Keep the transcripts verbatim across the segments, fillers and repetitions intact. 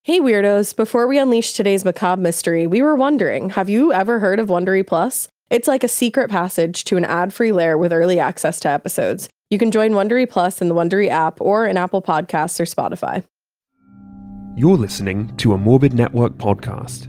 Hey weirdos, before we unleash today's macabre mystery, we were wondering, have you ever heard of Wondery Plus? It's like a secret passage to an ad-free lair with early access to episodes. You can join Wondery Plus in the Wondery app or in Apple Podcasts or Spotify. You're listening to a Morbid Network podcast.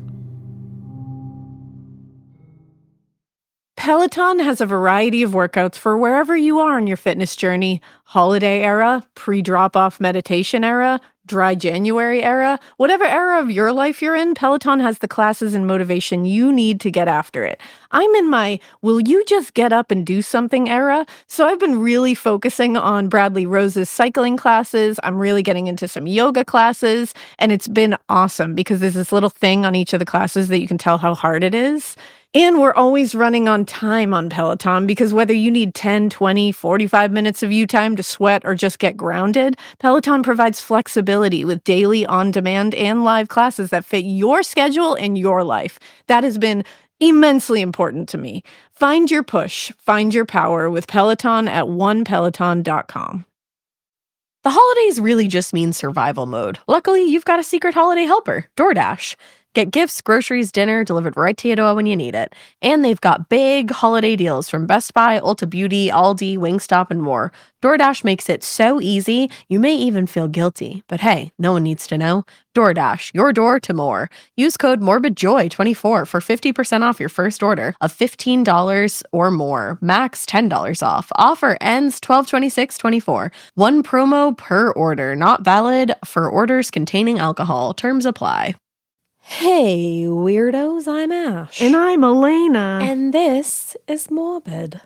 Peloton has a variety of workouts for wherever you are in your fitness journey. Holiday era, pre-drop-off meditation era, dry January era, whatever era of your life you're in, Peloton has the classes and motivation you need to get after it. I'm in my will you just get up and do something era, so I've been really focusing on Bradley Rose's cycling classes. I'm really getting into some yoga classes, and it's been awesome because there's this little thing on each of the classes that you can tell how hard it is. And we're always running on time on Peloton because whether you need ten, twenty, forty-five minutes of you time to sweat or just get grounded, Peloton provides flexibility with daily on-demand and live classes that fit your schedule and your life. That has been immensely important to me. Find your push, find your power with Peloton at one peloton dot com. The holidays really just mean survival mode. Luckily, you've got a secret holiday helper, DoorDash. Get gifts, groceries, dinner delivered right to your door when you need it. And they've got big holiday deals from Best Buy, Ulta Beauty, Aldi, Wingstop, and more. DoorDash makes it so easy, you may even feel guilty. But hey, no one needs to know. DoorDash, your door to more. Use code morbid joy twenty-four for fifty percent off your first order of fifteen dollars or more. Max ten dollars off. Offer ends twelve twenty-six twenty-four. One promo per order. Not valid for orders containing alcohol. Terms apply. Hey, weirdos, I'm Ash. And I'm Elena. And this is Morbid.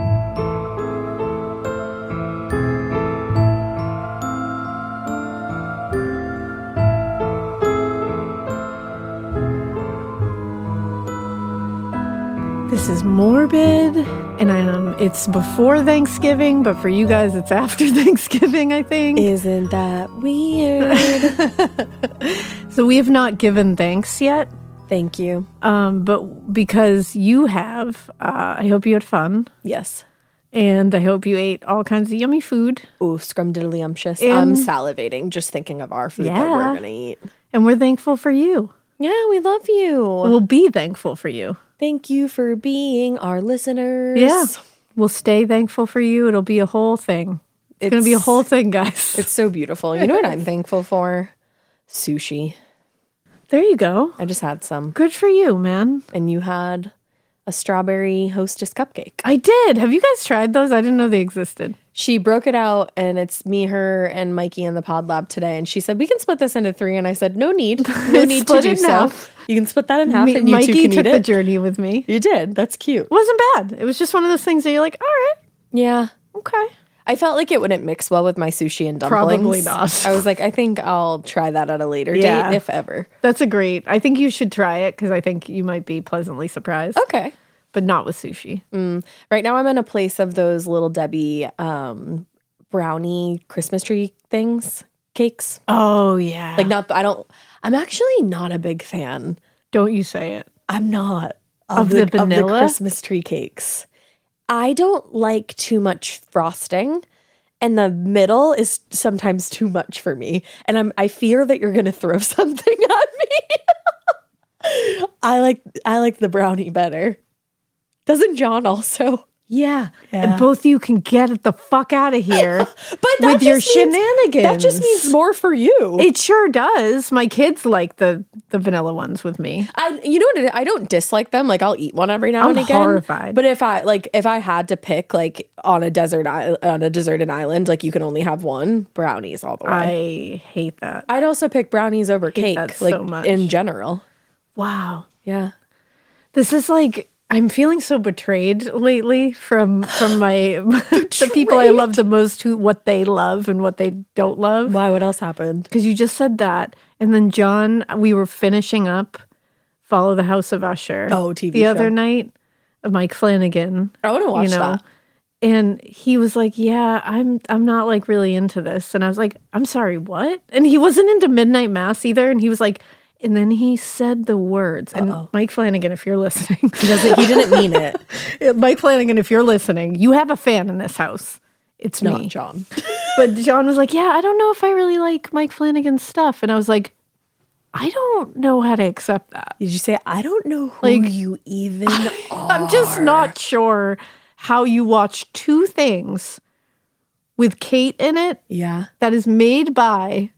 This is Morbid, and um, it's before Thanksgiving, but for you guys, it's after Thanksgiving, I think. Isn't that weird? So we have not given thanks yet. Thank you. Um, but because you have, uh, I hope you had fun. Yes. And I hope you ate all kinds of yummy food. Ooh, scrumdiddlyumptious. And- I'm salivating just thinking of our food that Yeah. we're going to eat. And we're thankful for you. Yeah, we love you. We'll be thankful for you. Thank you for being our listeners. Yeah. We'll stay thankful for you. It'll be a whole thing. It's, It's going to be a whole thing, guys. It's so beautiful. You know what I'm thankful for? Sushi. There you go. I just had some. Good for you, man. And you had a strawberry Hostess cupcake. I did. Have you guys tried those? I didn't know they existed. She broke it out, and it's me, her, and Mikey in the pod lab today. And she said, we can split this into three. And I said, no need. No need to Split do it in so. half. You can split that in half, Me- and you Mikey two can took eat the it. journey with me. You did. That's cute. It wasn't bad. It was just one of those things that you're like, all right, Yeah. okay. I felt like it wouldn't mix well with my sushi and dumplings. Probably not. I was like, I think I'll try that at a later Yeah. date, if ever. That's a great. I think you should try it because I think you might be pleasantly surprised. Okay. But not with sushi. Mm. Right now I'm in a place of those little Debbie um, brownie Christmas tree things, cakes. Oh, yeah. Like not, I don't, I'm actually not a big fan. Don't you say it. I'm not Of the vanilla? Christmas tree cakes. I don't like too much frosting, and the middle is sometimes too much for me. And I'm I fear that you're gonna throw something at me. I like I like the brownie better. Doesn't John also? Yeah. Yeah. And both of you can get the fuck out of here But that with your just means- shenanigans. That just means more for you. It sure does. My kids like the, the vanilla ones with me. I, you know what? it- I don't dislike them. Like I'll eat one every now I'm and again. horrified. But if I like, if I had to pick, like on a desert island, on a deserted island, like you can only have one, brownies all the way. I hate that. I'd also pick brownies over hate cake, that like so much. in general. Wow. Yeah. This is like I'm feeling so betrayed lately from from my the people I love the most, who what they love and what they don't love. Why? What else happened? Because you just said that, and then John, we were finishing up Follow the House of Usher. Oh, T V the show. other night, Mike Flanagan. I want to watch you know, that. and he was like, "Yeah, I'm I'm not like really into this," and I was like, "I'm sorry, what?" And he wasn't into Midnight Mass either, and he was like. And then he said the words. And Uh-oh. Mike Flanagan, if you're listening, He doesn't. He didn't mean it. Mike Flanagan, if you're listening, you have a fan in this house. It's Not me. John. But John was like, yeah, I don't know if I really like Mike Flanagan's stuff. And I was like, I don't know how to accept that. Did you say, I don't know who Like, you even are? I'm just not sure how you watch two things with Kate in it Yeah. that is made by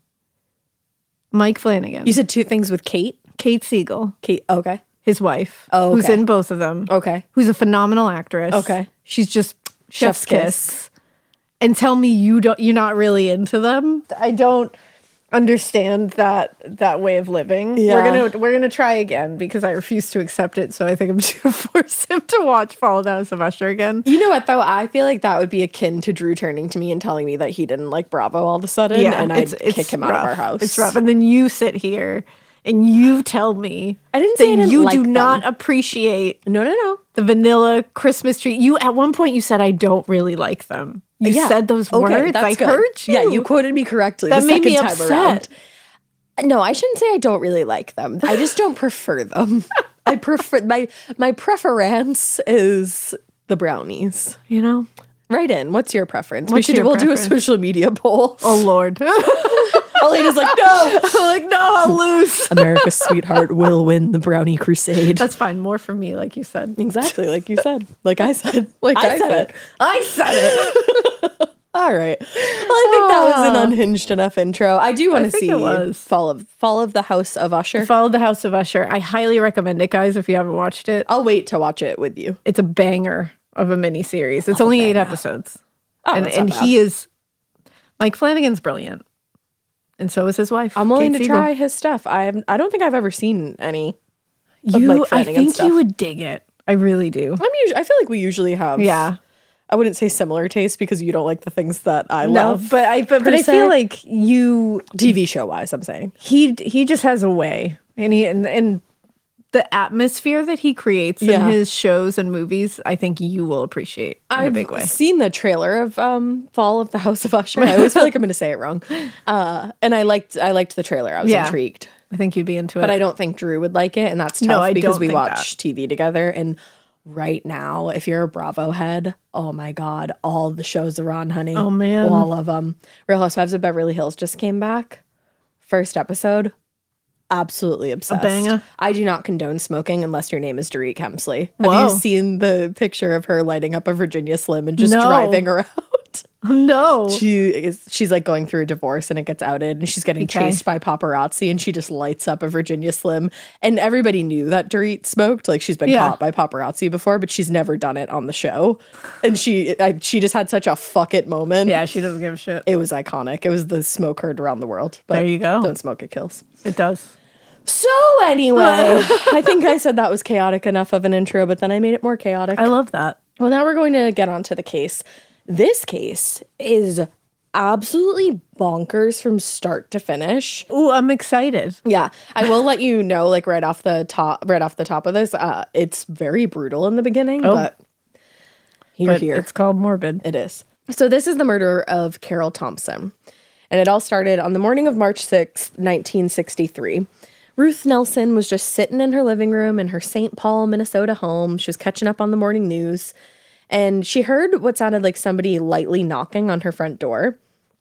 Mike Flanagan. You said two things with Kate? Kate Siegel, Kate. Okay. his wife, Oh, who's okay. in both of them, Okay. who's a phenomenal actress. Okay. She's just chef's, Chef's kiss. kiss. And tell me you don't you're not really into them. I don't understand that that way of living. Yeah. We're gonna we're gonna try again because I refuse to accept it. So I think I'm just gonna force him to watch Fall of the House of Usher again. You know what, though? I feel like that would be akin to Drew turning to me and telling me that he didn't like Bravo all of a sudden, and I'd kick him out of our rough. house. It's rough. And then you sit here and you tell me I didn't that say I didn't you like do them. not appreciate No, no, no. the vanilla Christmas tree. You at one point you said I don't really like them. You Yeah. said those Okay, words. that's I good. heard you. Yeah, you quoted me correctly. That the made me second time around. upset. No, I shouldn't say I don't really like them. I just don't prefer them. I prefer my my preference is the brownies. You know? Right in. What's your preference? we What's should your we'll do a preference? social media poll. Oh Lord. Elena's like, no. I'm like, no, I'll lose. America's sweetheart will win the brownie crusade. That's fine. More for me, like you said. exactly like you said. Like I said. Like I I, said said. it. I said it. All right. Well, I think that was an Ah. unhinged enough intro. I do want to think see it was. Fall of Fall of the House of Usher. Follow the House of Usher. I highly recommend it, guys, if you haven't watched it. I'll wait to watch it with you. It's a banger of a miniseries. It's only eight episodes. Oh, and that's not and bad. he is Mike Flanagan's brilliant. And so is his wife. I'm willing Kate to Siegel. try his stuff. I have, I don't think I've ever seen any. of You Mike I Flanagan think stuff. you would dig it. I really do. I'm usually, I feel like we usually have. Yeah. I wouldn't say similar taste because you don't like the things that I No, love. but I but, but per I se. feel like you T V show wise, I'm saying. he he just has a way. And he and, and the atmosphere that he creates Yeah. in his shows and movies, I think you will appreciate in a I've big way. seen the trailer of um, Fall of the House of Usher. I always feel like I'm going to say it wrong. Uh, and I liked I liked the trailer. I was Yeah. intrigued. I think you'd be into it. But I don't think Drew would like it, and that's tough No, I because don't we think watch T V together. And right now, if you're a Bravo head, oh my God, all the shows are on, honey. Oh, man. all of them. Real Housewives of Beverly Hills just came back. First episode, absolutely obsessed. banger. I do not condone smoking unless your name is Dorit Kemsley. Have Whoa. you seen the picture of her lighting up a Virginia Slim and just No. driving around? no. She is she's like going through a divorce and it gets outed and she's getting Okay. chased by paparazzi and she just lights up a Virginia Slim. And everybody knew that Dorit smoked. Like she's been Yeah. caught by paparazzi before, but she's never done it on the show. And she I, she just had such a fuck it moment. Yeah, she doesn't give a shit. It was iconic. It was the smoke heard around the world. But There you go. Don't smoke, it kills. It does. So anyway, I think I said that was chaotic enough of an intro, but then I made it more chaotic. I love that. Well, now we're going to get onto the case. This case is absolutely bonkers from start to finish. Ooh, I'm excited. Yeah, I will let you know, like right off the top, right off the top of this, uh, it's very brutal in the beginning, Oh. but you're But here. it's called Morbid. It is. So this is the murder of Carol Thompson, and it all started on the morning of March sixth, nineteen sixty-three. Ruth Nelson was just sitting in her living room in her Saint Paul, Minnesota home. She was catching up on the morning news, and she heard what sounded like somebody lightly knocking on her front door.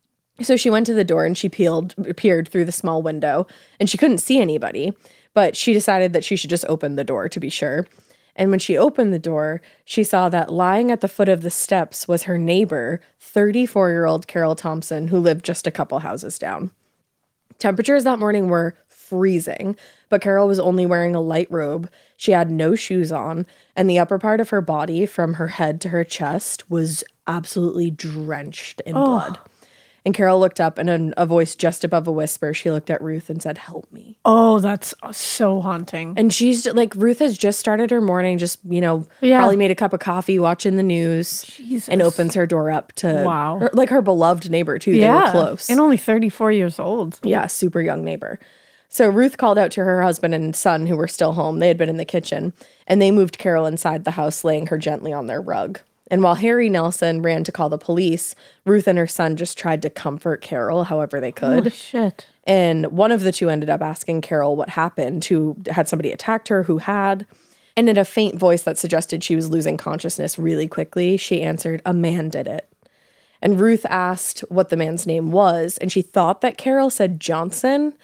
So she went to the door and she peeled, peered through the small window, and she couldn't see anybody, but she decided that she should just open the door to be sure. And when she opened the door, she saw that lying at the foot of the steps was her neighbor, thirty-four-year-old Carol Thompson, who lived just a couple houses down. Temperatures that morning were freezing, but Carol was only wearing a light robe. She had no shoes on, and the upper part of her body, from her head to her chest, was absolutely drenched in Oh. blood. And Carol looked up, and in a voice just above a whisper, she looked at Ruth and said, "Help me." Oh, that's so haunting. And she's like, Ruth has just started her morning, just, you know, Yeah. probably made a cup of coffee, watching the news, Jesus. and opens her door up to, Wow. her- like her beloved neighbor, too. They yeah. were close. And only thirty-four years old. Yeah, super young neighbor. So Ruth called out to her husband and son, who were still home. They had been in the kitchen, and they moved Carol inside the house, laying her gently on their rug. And while Harry Nelson ran to call the police, Ruth and her son just tried to comfort Carol however they could. Holy shit. And one of the two ended up asking Carol what happened, who had somebody attacked her, who had. And in a faint voice that suggested she was losing consciousness really quickly, she answered, "A man did it." And Ruth asked what the man's name was, and she thought that Carol said Johnson,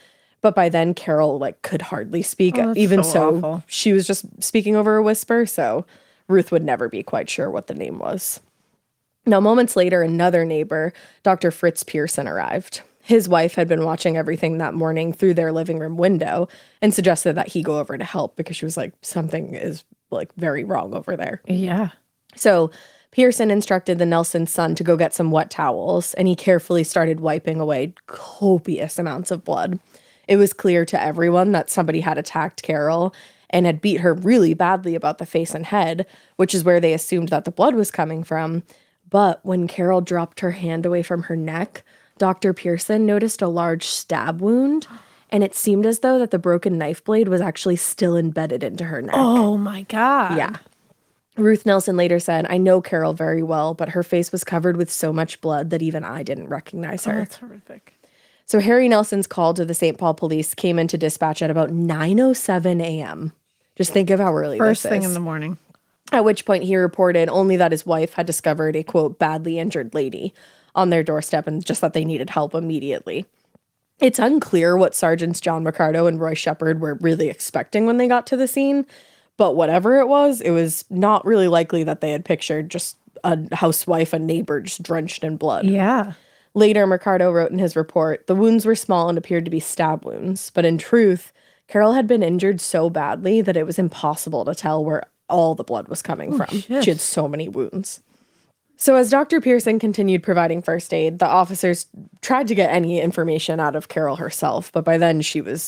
But by then, Carol like could hardly speak. Oh, that's Even so so, awful. she was just speaking over a whisper. So Ruth would never be quite sure what the name was. Now, moments later, another neighbor, Doctor Fritz Pearson, arrived. His wife had been watching everything that morning through their living room window and suggested that he go over to help because she was like, something is like very wrong over there. Yeah. So Pearson instructed the Nelson's son to go get some wet towels, and he carefully started wiping away copious amounts of blood. It was clear to everyone that somebody had attacked Carol and had beat her really badly about the face and head, which is where they assumed that the blood was coming from. But when Carol dropped her hand away from her neck, Doctor Pearson noticed a large stab wound, and it seemed as though that the broken knife blade was actually still embedded into her neck. Oh my God. Yeah. Ruth Nelson later said, I know Carol very well, but her face was covered with so much blood that even I didn't recognize Oh, her. that's horrific. So Harry Nelson's call to the Saint Paul police came into dispatch at about nine oh seven a.m. Just think of how early First this thing is. in the morning. At which point he reported only that his wife had discovered a, quote, badly injured lady on their doorstep and just that they needed help immediately. It's unclear what Sergeants John Mercado and Roy Shepard were really expecting when they got to the scene, but whatever it was, it was not really likely that they had pictured just a housewife, a neighbor just drenched in blood. Yeah. Later, Mercado wrote in his report, the wounds were small and appeared to be stab wounds, but in truth, Carol had been injured so badly that it was impossible to tell where all the blood was coming from. shit. She had so many wounds. So as Doctor Pearson continued providing first aid, the officers tried to get any information out of Carol herself, but by then she was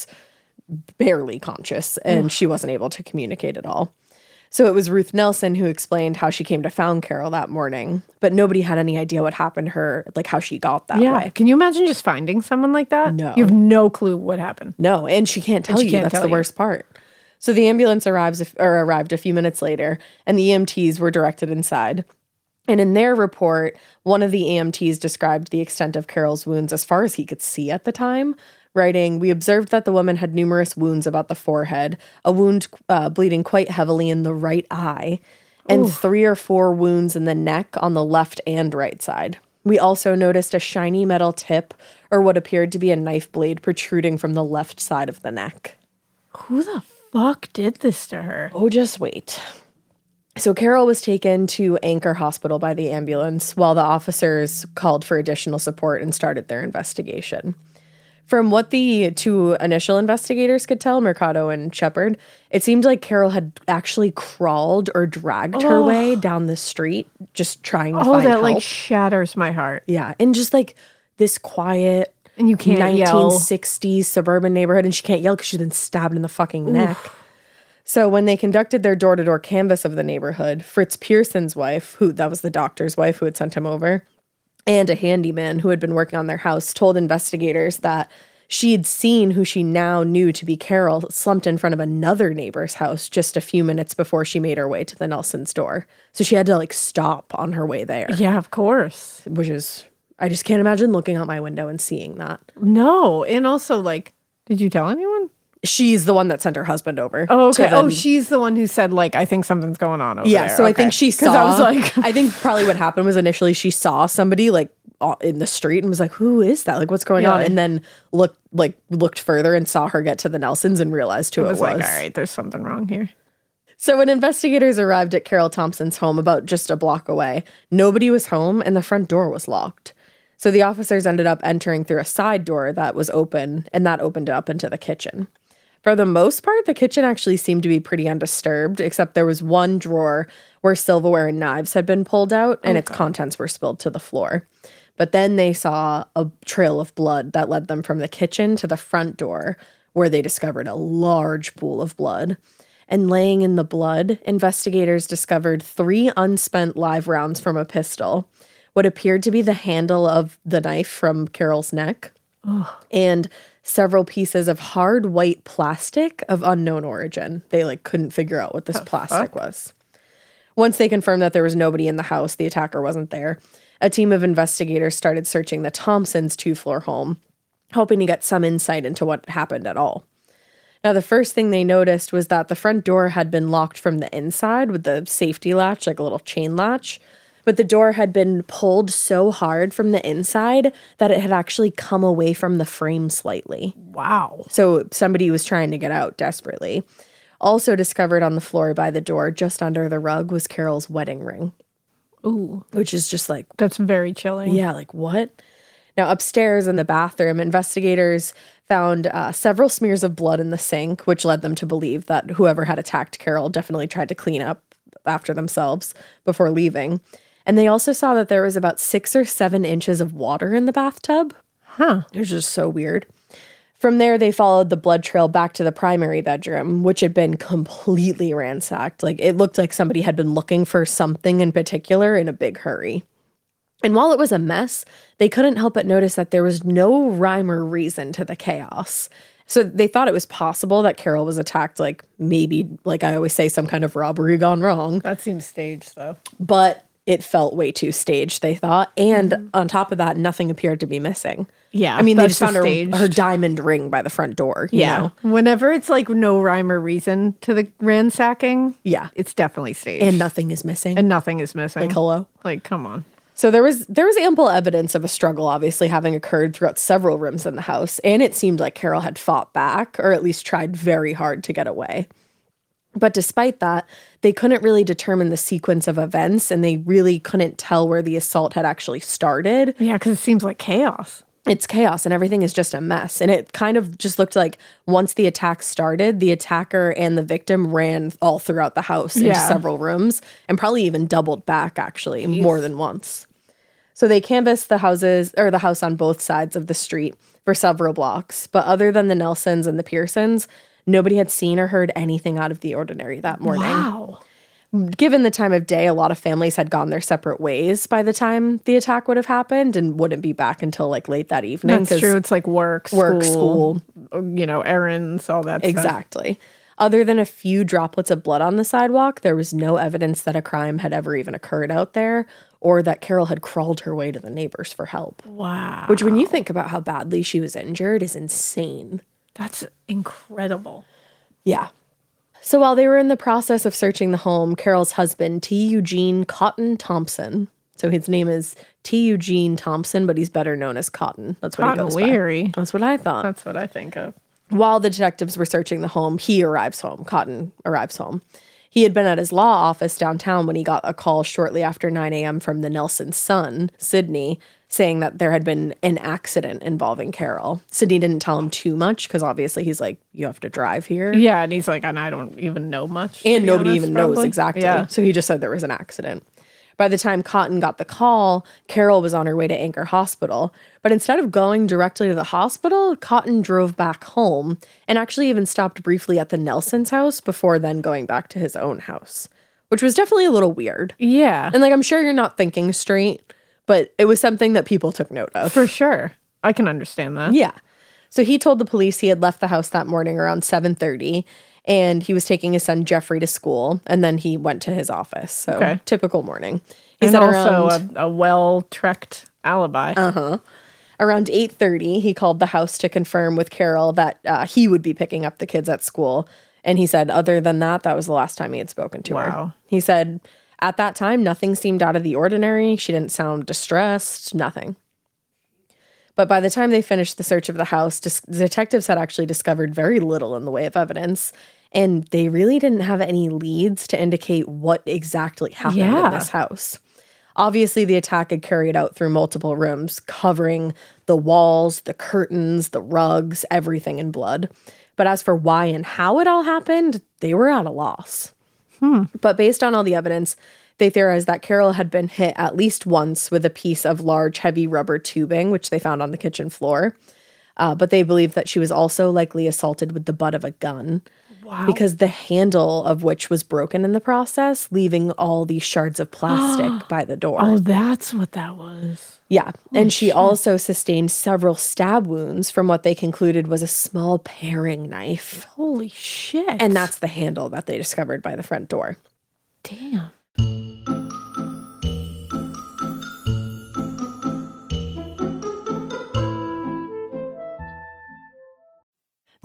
barely conscious and she wasn't able to communicate at all. So it was Ruth Nelson who explained how she came to found Carol that morning, but nobody had any idea what happened to her, like how she got that Yeah. way. Can you imagine just finding someone like that? No. You have no clue what happened. No, and she can't tell she you. can't That's tell the you. worst part. So the ambulance arrives or arrived a few minutes later, and the E M Ts were directed inside. And in their report, one of the E M Ts described the extent of Carol's wounds as far as he could see at the time, writing, we observed that the woman had numerous wounds about the forehead, a wound uh, bleeding quite heavily in the right eye, and Ooh. three or four wounds in the neck on the left and right side. We also noticed a shiny metal tip or what appeared to be a knife blade protruding from the left side of the neck. Who the fuck did this to her? Oh, just wait. So Carol was taken to Anchor Hospital by the ambulance while the officers called for additional support and started their investigation. From what the two initial investigators could tell, Mercado and Shepard, it seemed like Carol had actually crawled or dragged her Oh. way down the street, just trying to Oh, find that help. like shatters my heart. Yeah, and just like this quiet And you can't yell. nineteen sixties suburban neighborhood, and she can't yell because she's been stabbed in the fucking neck. So when they conducted their door-to-door canvass of the neighborhood, Fritz Pearson's wife, who that was the doctor's wife who had sent him over, and a handyman who had been working on their house, told investigators that she had seen who she now knew to be Carol slumped in front of another neighbor's house just a few minutes before she made her way to the Nelson's door. So she had to like stop on her way there, Yeah, of course. which is, I just can't imagine looking out my window and seeing that. No. And also, like, did you tell anyone? She's the one that sent her husband over. Oh, to okay. Oh, then- she's the one who said, like, I think something's going on over yeah. there. So I Okay. think she 'Cause saw. I was like, I think probably what happened was initially she saw somebody like uh, in the street and was like, "Who is that? Like, what's going Yeah. on?" And then looked like looked further and saw her get to the Nelsons and realized who it it was was. like, all right, there's something wrong here. So when investigators arrived at Carol Thompson's home about just a block away, nobody was home and the front door was locked. So the officers ended up entering through a side door that was open, and that opened up into the kitchen. For the most part, the kitchen actually seemed to be pretty undisturbed, except there was one drawer where silverware and knives had been pulled out and its contents were spilled to the floor. But then they saw a trail of blood that led them from the kitchen to the front door, where they discovered a large pool of blood. And laying in the blood, investigators discovered three unspent live rounds from a pistol, what appeared to be the handle of the knife from Carol's neck, and several pieces of hard white plastic of unknown origin. They like couldn't figure out what this plastic was. Once they confirmed that there was nobody in the house, the attacker wasn't there, a team of investigators started searching the Thompsons' two-floor home, hoping to get some insight into what happened at all. Now, the first thing they noticed was that the front door had been locked from the inside with the safety latch, like a little chain latch, but the door had been pulled so hard from the inside that it had actually come away from the frame slightly. Wow. So somebody was trying to get out desperately. Also discovered on the floor by the door, just under the rug, was Carol's wedding ring, Ooh, which is just like, that's very chilling. yeah, like what? Now, upstairs in the bathroom, investigators found uh, several smears of blood in the sink, which led them to believe that whoever had attacked Carol definitely tried to clean up after themselves before leaving. And they also saw that there was about six or seven inches of water in the bathtub. Huh. It was just so weird. From there, they followed the blood trail back to the primary bedroom, which had been completely ransacked. Like, it looked like somebody had been looking for something in particular in a big hurry. And while it was a mess, they couldn't help but notice that there was no rhyme or reason to the chaos. So they thought it was possible that Carol was attacked, like maybe, like I always say, some kind of robbery gone wrong. That seems staged, though. But it felt way too staged, they thought. And mm-hmm. on top of that, nothing appeared to be missing. Yeah. I mean, they just found her, her diamond ring by the front door. You yeah. know? Whenever it's like no rhyme or reason to the ransacking, yeah, it's definitely staged. And nothing is missing. And nothing is missing. Like, hello? Like, come on. So there was there was ample evidence of a struggle obviously having occurred throughout several rooms in the house, and it seemed like Carol had fought back, or at least tried very hard to get away. But despite that, they couldn't really determine the sequence of events, and they really couldn't tell where the assault had actually started. Yeah, because it seems like chaos. It's chaos, and everything is just a mess. And it kind of just looked like once the attack started, the attacker and the victim ran all throughout the house into Yeah. several rooms, and probably even doubled back, actually, Jeez. more than once. So they canvassed the houses, or the house on both sides of the street for several blocks. But other than the Nelsons and the Pearsons, nobody had seen or heard anything out of the ordinary that morning. Wow. Given the time of day, a lot of families had gone their separate ways by the time the attack would have happened and wouldn't be back until like late that evening. That's true. It's like work, Work, school, you know, errands, all that stuff. Exactly. Other than a few droplets of blood on the sidewalk, there was no evidence that a crime had ever even occurred out there, or that Carol had crawled her way to the neighbors for help. Wow. Which, when you think about how badly she was injured, is insane. That's incredible. Yeah. So while they were in the process of searching the home, Carol's husband, T. Eugene Cotton Thompson, so his name is T. Eugene Thompson, but he's better known as Cotton. That's what Cotton he goes Weary. by. That's what I thought. That's what I think of. While the detectives were searching the home, he arrives home. Cotton arrives home. He had been at his law office downtown when he got a call shortly after nine a.m. from the Nelson's son, Sydney, saying that there had been an accident involving Carol. Sydney didn't tell him too much because obviously he's like, you have to drive here. Yeah, and he's like, and I don't even know much. And nobody honest, even probably. knows exactly. Yeah. So he just said there was an accident. By the time Cotton got the call, Carol was on her way to Anchor Hospital. But instead of going directly to the hospital, Cotton drove back home and actually even stopped briefly at the Nelson's house before then going back to his own house, which was definitely a little weird. Yeah. And like, I'm sure you're not thinking straight, but it was something that people took note of. For sure. I can understand that. Yeah. So he told the police he had left the house that morning around seven thirty, and he was taking his son Jeffrey to school, and then he went to his office. So Okay. typical morning. He And said also around, a, a well-trekked alibi. uh-huh. Around eight thirty, he called the house to confirm with Carol that uh, he would be picking up the kids at school. And he said, other than that, that was the last time he had spoken to her. Wow. He said, at that time, nothing seemed out of the ordinary. She didn't sound distressed, nothing. But by the time they finished the search of the house, dis- detectives had actually discovered very little in the way of evidence. And they really didn't have any leads to indicate what exactly happened in Yeah. this house. Obviously, the attack had carried out through multiple rooms, covering the walls, the curtains, the rugs, everything in blood. But as for why and how it all happened, they were at a loss. Hmm. But based on all the evidence, they theorized that Carol had been hit at least once with a piece of large, heavy rubber tubing, which they found on the kitchen floor. Uh, but they believe that she was also likely assaulted with the butt of a gun. Wow. Because the handle of which was broken in the process, leaving all these shards of plastic by the door. Oh, that's what that was. Yeah. Oh, and she shit. also sustained several stab wounds from what they concluded was a small paring knife. Holy shit. And that's the handle that they discovered by the front door. damn.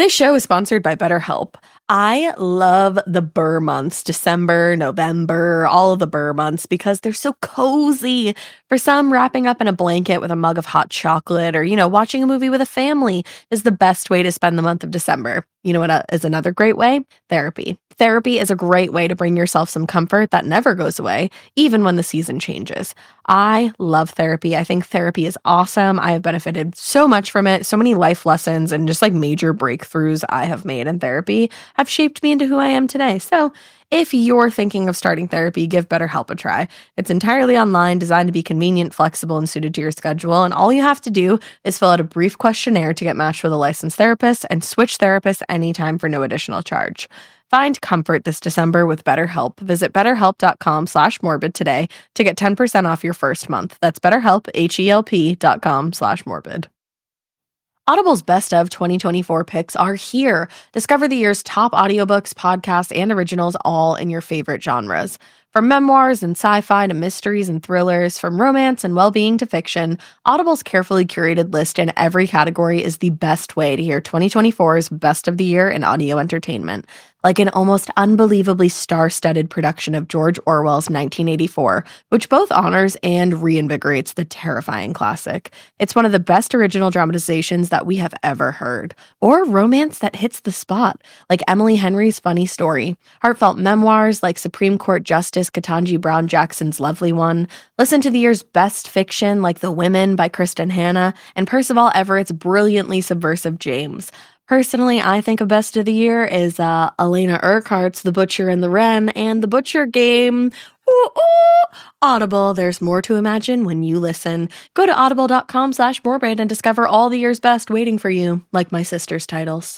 This show is sponsored by BetterHelp. I love the burr months, December, November, all of the burr months, because they're so cozy. For some, wrapping up in a blanket with a mug of hot chocolate or, you know, watching a movie with a family is the best way to spend the month of December. You know what uh, is another great way? Therapy. Therapy is a great way to bring yourself some comfort that never goes away, even when the season changes. I love therapy. I think therapy is awesome. I have benefited so much from it. So many life lessons and just like major breakthroughs I have made in therapy have shaped me into who I am today. So if you're thinking of starting therapy, give BetterHelp a try. It's entirely online, designed to be convenient, flexible, and suited to your schedule. And all you have to do is fill out a brief questionnaire to get matched with a licensed therapist and switch therapists anytime for no additional charge. Find comfort this December with BetterHelp. Visit betterhelp.com slash morbid today to get ten percent off your first month. That's betterhelp, H-E-L-P dot com slash morbid. Audible's Best of twenty twenty-four picks are here. Discover the year's top audiobooks, podcasts, and originals all in your favorite genres. From memoirs and sci-fi to mysteries and thrillers, from romance and well-being to fiction, Audible's carefully curated list in every category is the best way to hear twenty twenty-four's best of the year in audio entertainment. Like an almost unbelievably star-studded production of George Orwell's nineteen eighty-four, which both honors and reinvigorates the terrifying classic. It's one of the best original dramatizations that we have ever heard. Or romance that hits the spot, like Emily Henry's Funny Story. Heartfelt memoirs like Supreme Court Justice Ketanji Brown Jackson's Lovely One. Listen to the year's best fiction like The Women by Kristen Hanna, and Percival Everett's brilliantly subversive James. Personally, I think a best of the year is uh, Elena Urquhart's The Butcher and the Wren and The Butcher Game. Ooh, ooh. Audible, there's more to imagine when you listen. Go to audible.com slash morbid and discover all the year's best waiting for you, like my sister's titles.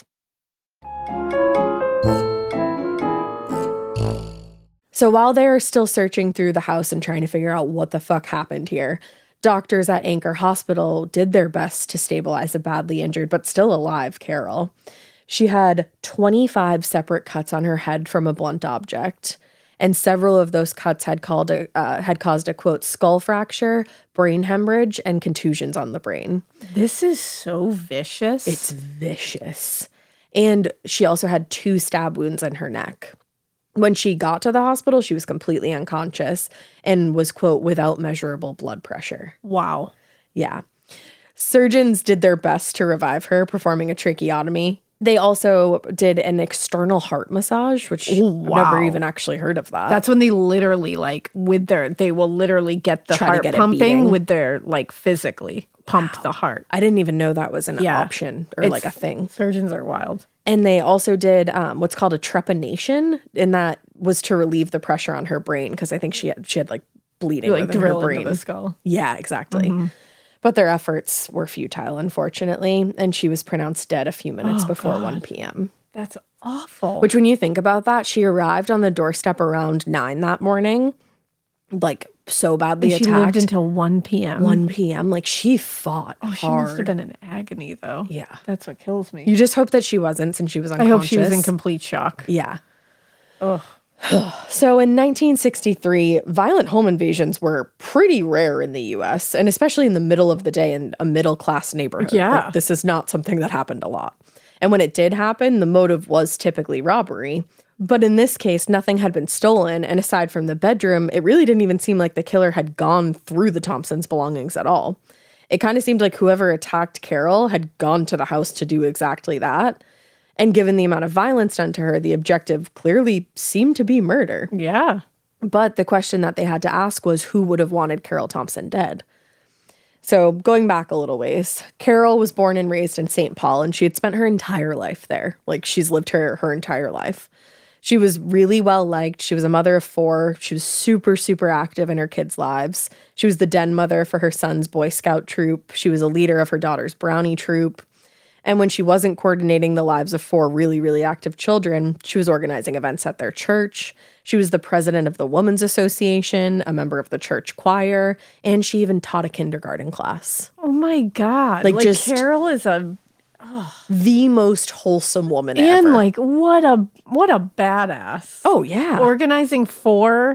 So while they're still searching through the house and trying to figure out what the fuck happened here, doctors at Anchor Hospital did their best to stabilize a badly injured but still alive Carol. She had twenty-five separate cuts on her head from a blunt object, and several of those cuts had called a, uh, had caused a, quote, skull fracture, brain hemorrhage, and contusions on the brain. This is so vicious. It's vicious. And she also had two stab wounds in her neck. When she got to the hospital, she was completely unconscious and was, quote, without measurable blood pressure. Wow. Yeah. Surgeons did their best to revive her, performing a tracheotomy. They also did an external heart massage, which Ooh, I've wow. never even actually heard of that. That's when they literally, like, with their, they will literally get the Try to heart get it pumping beating. with their, like, physically pump Wow. the heart. I didn't even know that was an Yeah. option or It's- like a thing. Surgeons are wild. And they also did um, what's called a trepanation, and that was to relieve the pressure on her brain because I think she had she had like bleeding You, like, within her drill brain. into the skull. Yeah, exactly. Mhm. But their efforts were futile, unfortunately, and she was pronounced dead a few minutes Oh, before God. one p.m. That's awful. Which, when you think about that, she arrived on the doorstep around nine that morning, like so badly And she attacked. lived until one p.m. one p.m. Like she fought Oh, she hard. must have been in agony, though. Yeah. That's what kills me. You just hope that she wasn't, since she was I unconscious. hope she was in complete shock. Yeah. Ugh. So in nineteen sixty-three, violent home invasions were pretty rare in the U S, and especially in the middle of the day in a middle-class neighborhood. Yeah. Like, this is not something that happened a lot. And when it did happen, the motive was typically robbery. But in this case, nothing had been stolen, and aside from the bedroom, it really didn't even seem like the killer had gone through the Thompsons' belongings at all. It kind of seemed like whoever attacked Carol had gone to the house to do exactly that. And given the amount of violence done to her, the objective clearly seemed to be murder. Yeah. But the question that they had to ask was, who would have wanted Carol Thompson dead? So going back a little ways, Carol was born and raised in Saint Paul, and she had spent her entire life there. Like, she's lived her, her entire life. She was really well liked. She was a mother of four. She was super, super active in her kids' lives. She was the den mother for her son's Boy Scout troop. She was a leader of her daughter's Brownie troop. And when she wasn't coordinating the lives of four really, really active children, she was organizing events at their church. She was the president of the Women's Association, a member of the church choir, and she even taught a kindergarten class. Oh my God. Like, Like, just- Carol is a, The most wholesome woman and ever. like, what a, what a badass. oh, yeah. Organizing four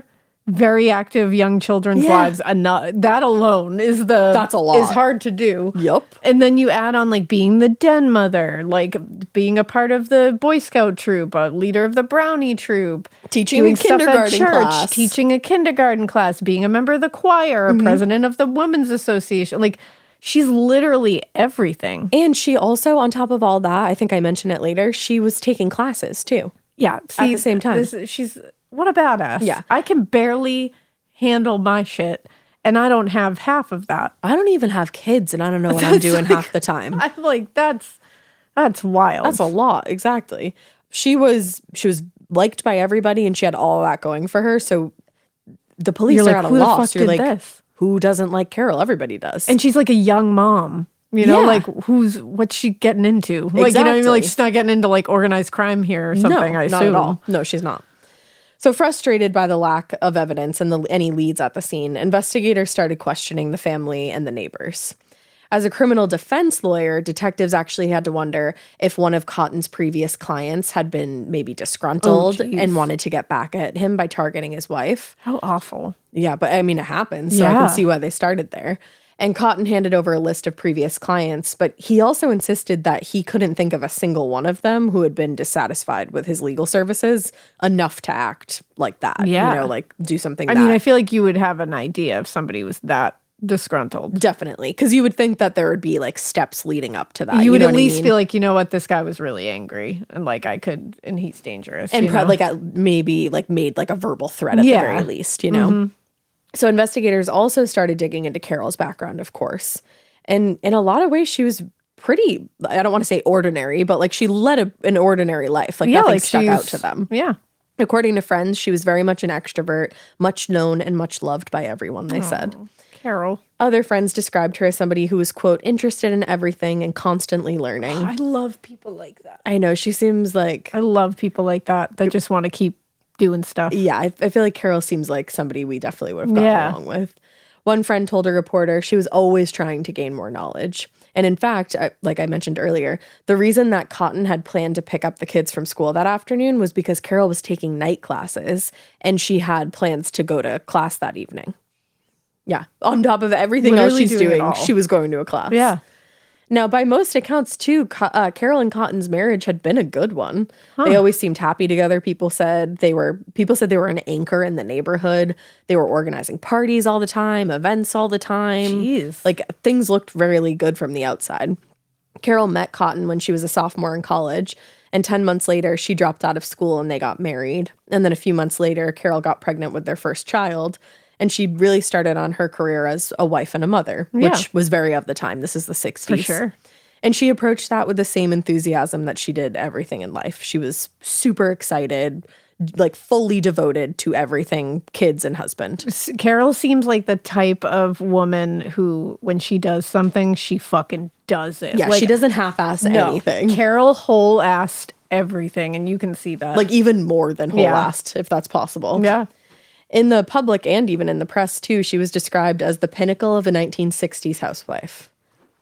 very active young children's Yeah. lives. And not, that alone is the That's a lot. is hard to do. Yep. And then you add on like being the den mother, like being a part of the Boy Scout troop, a leader of the Brownie troop, Teaching doing a stuff at kindergarten church, class. teaching a kindergarten class, being a member of the choir, a president of the women's association. Like she's literally everything. And she also, on top of all that, I think I mentioned it later, she was taking classes too. Yeah, At the same time. this- she's what a badass. Yeah. I can barely handle my shit, and I don't have half of that. I don't even have kids and I don't know what I'm doing half the time. I'm like, that's that's wild. That's a lot, exactly. She was she was liked by everybody and she had all that going for her. So the police You're are like, at a who the loss. fuck You're did like, this? who doesn't like Carol? Everybody does. And she's like a young mom. You know, Yeah. like who's what's she getting into? Like, you know what I mean? Like Exactly. she's not getting into like organized crime here or something, no, I not assume. at all. No, she's not. So frustrated by the lack of evidence and the, any leads at the scene, investigators started questioning the family and the neighbors. As a criminal defense lawyer, detectives actually had to wonder if one of Cotton's previous clients had been maybe disgruntled jeez. and wanted to get back at him by targeting his wife. How awful. Yeah, but I mean, it happens, so I Yeah. can see why they started there. And Cotton handed over a list of previous clients, but he also insisted that he couldn't think of a single one of them who had been dissatisfied with his legal services enough to act like that. Yeah. You know, like do something I that. mean, I feel like you would have an idea if somebody was that disgruntled. Definitely. Because you would think that there would be like steps leading up to that. You would know at what I least mean? feel like, you know what, this guy was really angry and like I could, and he's dangerous. and you pro- know? like at maybe like made like a verbal threat at Yeah. the very least, you know. So investigators also started digging into Carol's background, of course, and in a lot of ways, she was pretty. I don't want to say ordinary, but like she led a, an ordinary life. Like yeah, nothing like stuck out she's- to them. Yeah. According to friends, she was very much an extrovert, much known and much loved by everyone. They said. Carol. Other friends described her as somebody who was, quote, interested in everything and constantly learning. I love people like that. I know she seems like. I love people like that that just want to keep doing stuff. Yeah, I, I feel like Carol seems like somebody we definitely would have gotten Yeah. along with. One friend told a reporter she was always trying to gain more knowledge. And in fact, I, like I mentioned earlier, the reason that Cotton had planned to pick up the kids from school that afternoon was because Carol was taking night classes and she had plans to go to class that evening. Yeah, on top of everything Literally else she's doing it doing, all. she was going to a class. Yeah. Now, by most accounts, too, Co- uh, Carol and Cotton's marriage had been a good one. They always seemed happy together. People said they were. People said they were an anchor in the neighborhood. They were organizing parties all the time, events all the time. Jeez. Like things looked really good from the outside. Carol met Cotton when she was a sophomore in college, and ten months later, she dropped out of school and they got married. And then a few months later, Carol got pregnant with their first child. And she really started on her career as a wife and a mother, Yeah. which was very of the time. This is the sixties. For sure. And she approached that with the same enthusiasm that she did everything in life. She was super excited, like fully devoted to everything kids and husband. S- Carol seems like the type of woman who, when she does something, she fucking does it. Yeah, Like, she doesn't half-ass no, anything. Carol whole-assed everything, and you can see that. Like even more than whole Yeah. assed, if that's possible. yeah. In the public and even in the press too, she was described as the pinnacle of a nineteen sixties housewife.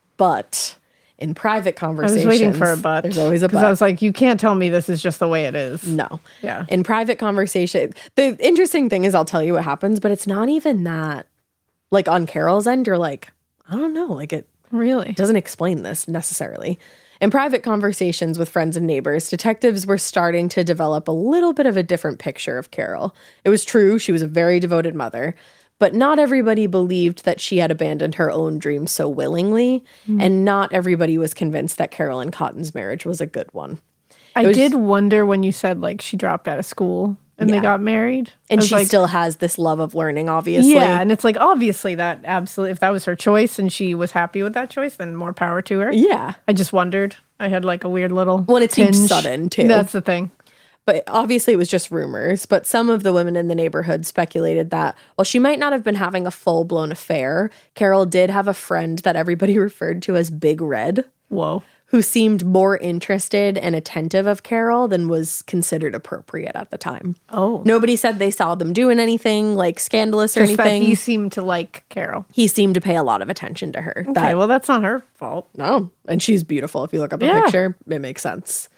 But in private I conversations, was waiting for a but. There's always a Because but. I was like, you can't tell me this is just the way it is. No. Yeah. In private conversation, the interesting thing is I'll tell you what happens, but it's not even that. Like on Carol's end, you're like, I don't know, like it Really? doesn't explain this necessarily. In private conversations with friends and neighbors, detectives were starting to develop a little bit of a different picture of Carol. It was true, she was a very devoted mother, but not everybody believed that she had abandoned her own dreams so willingly, and not everybody was convinced that Carol and Cotton's marriage was a good one. I was- did wonder when you said like she dropped out of school and Yeah. they got married. I And was she like, still has this love of learning, obviously. yeah, and it's like obviously that absolutely if that was her choice and she was happy with that choice, then more power to her. Yeah. I just wondered. I had like a weird little Well, it seemed tinge. sudden, too. That's the thing. But obviously it was just rumors. But some of the women in the neighborhood speculated that while she might not have been having a full-blown affair, Carol did have a friend that everybody referred to as Big Red, Whoa. who seemed more interested and attentive of Carol than was considered appropriate at the time. Oh. Nobody said they saw them doing anything like scandalous or Just that anything. he He, seemed to like Carol. seemed to pay a lot of attention to her. Okay, That well that's not her fault. No, and she's beautiful. If you look up a Yeah. picture, it makes sense.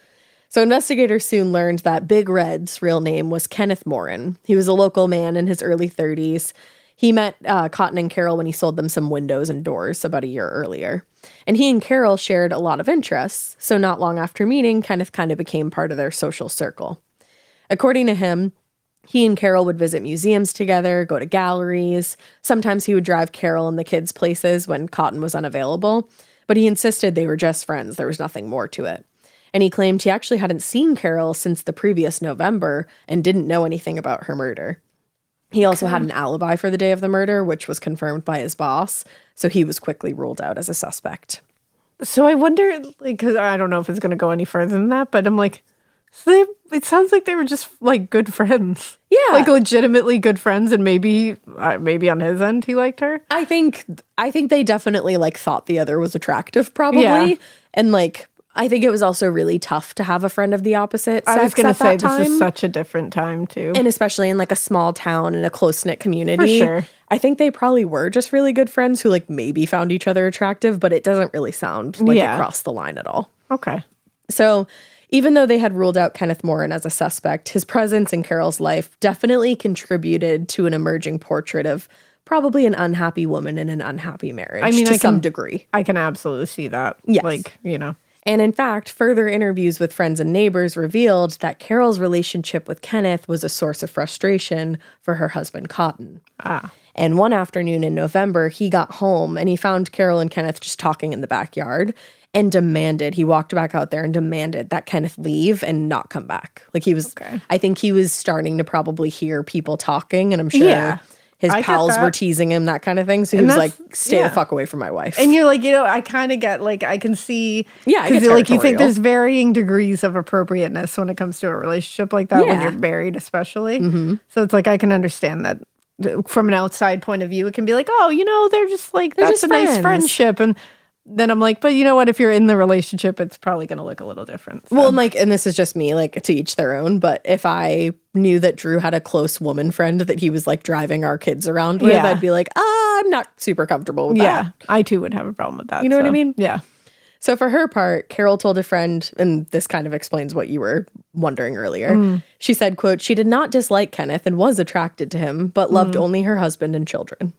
So investigators soon learned that Big Red's real name was Kenneth Morin. He was a local man in his early thirties. He met uh, Cotton and Carol when he sold them some windows and doors about a year earlier. And he and Carol shared a lot of interests, so not long after meeting, Kenneth kind of became part of their social circle. According to him, he and Carol would visit museums together, go to galleries. Sometimes he would drive Carol and the kids places when Cotton was unavailable, but he insisted they were just friends. There was nothing more to it. And he claimed he actually hadn't seen Carol since the previous November and didn't know anything about her murder. He also Okay. had an alibi for the day of the murder, which was confirmed by his boss, so he was quickly ruled out as a suspect. So I wonder, like, because I don't know if it's going to go any further than that, but I'm like, so they, it sounds like they were just like good friends. Yeah. Like legitimately good friends, and maybe uh, maybe on his end he liked her. I think I think they definitely like thought the other was attractive, probably. Yeah. And like I think it was also really tough to have a friend of the opposite sex I was going to at say that this time. is such a different time too. And especially in like a small town and a close-knit community. sure. I think they probably were just really good friends who like maybe found each other attractive, but it doesn't really sound like Yeah. it crossed the line at all. Okay. So even though they had ruled out Kenneth Morin as a suspect, his presence in Carol's life definitely contributed to an emerging portrait of probably an unhappy woman in an unhappy marriage I mean, to I some can- degree. I can absolutely see that. Yes. Like, you know. And in fact, further interviews with friends and neighbors revealed that Carol's relationship with Kenneth was a source of frustration for her husband, Cotton. Ah. And one afternoon in November, he got home and he found Carol and Kenneth just talking in the backyard and demanded, he walked back out there and demanded that Kenneth leave and not come back. Like he was, Okay. I think he was starting to probably hear people talking, and I'm sure Yeah. his I get pals were that. teasing him, that kind of thing. So he And was like, that's- stay yeah. the fuck away from my wife. And you're like, you know, I kind of get like I can see, Yeah, I 'cause get like you think territorial. there's varying degrees of appropriateness when it comes to a relationship like that when Yeah. you're married, especially. Mhm. So it's like I can understand that th- from an outside point of view, it can be like, oh, you know, they're just like They're that's just a nice friends. friendship, and then I'm like, but you know what? If you're in the relationship, it's probably going to look a little different. So. Well, and like, and this is just me, like, to each their own. But if I knew that Drew had a close woman friend that he was like driving our kids around with, Yeah. I'd be like, ah, I'm not super comfortable with yeah, that. I too would have a problem with that. You know what I so, mean? Yeah. So for her part, Carol told a friend, and this kind of explains what you were wondering earlier. Mm. She said, quote, she did not dislike Kenneth and was attracted to him, but loved Mm. only her husband and children.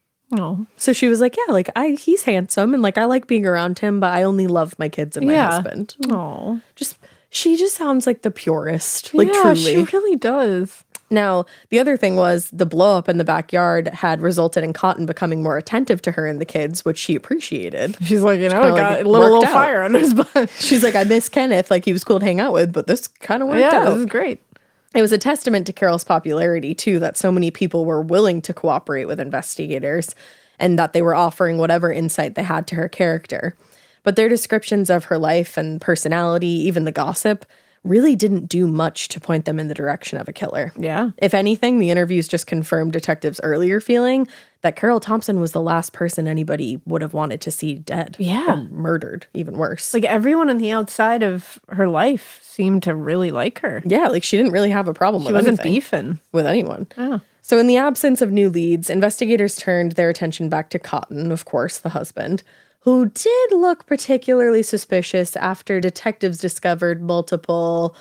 Oh, So she was like, yeah, like I he's handsome and like I like being around him, but I only love my kids and my Yeah. husband. oh, Just she just sounds like the purest. Like yeah, truly. she really does. Now, the other thing was the blow up in the backyard had resulted in Cotton becoming more attentive to her and the kids, which she appreciated. She's like, you know, kinda it got like a little, worked little out. fire under his butt. She's like, I miss Kenneth. Like he was cool to hang out with, but this kind of worked Yeah, out. this is great. It was a testament to Carol's popularity, too, that so many people were willing to cooperate with investigators and that they were offering whatever insight they had to her character. But their descriptions of her life and personality, even the gossip, really didn't do much to point them in the direction of a killer. Yeah. If anything, the interviews just confirmed detectives' earlier feeling that Carol Thompson was the last person anybody would have wanted to see dead. Yeah. Or murdered, even worse. Like everyone on the outside of her life seemed to really like her. yeah, like she didn't really have a problem She with wasn't anything, beefing. with anyone. Oh. So in the absence of new leads, investigators turned their attention back to Cotton, of course, the husband, who did look particularly suspicious after detectives discovered multiple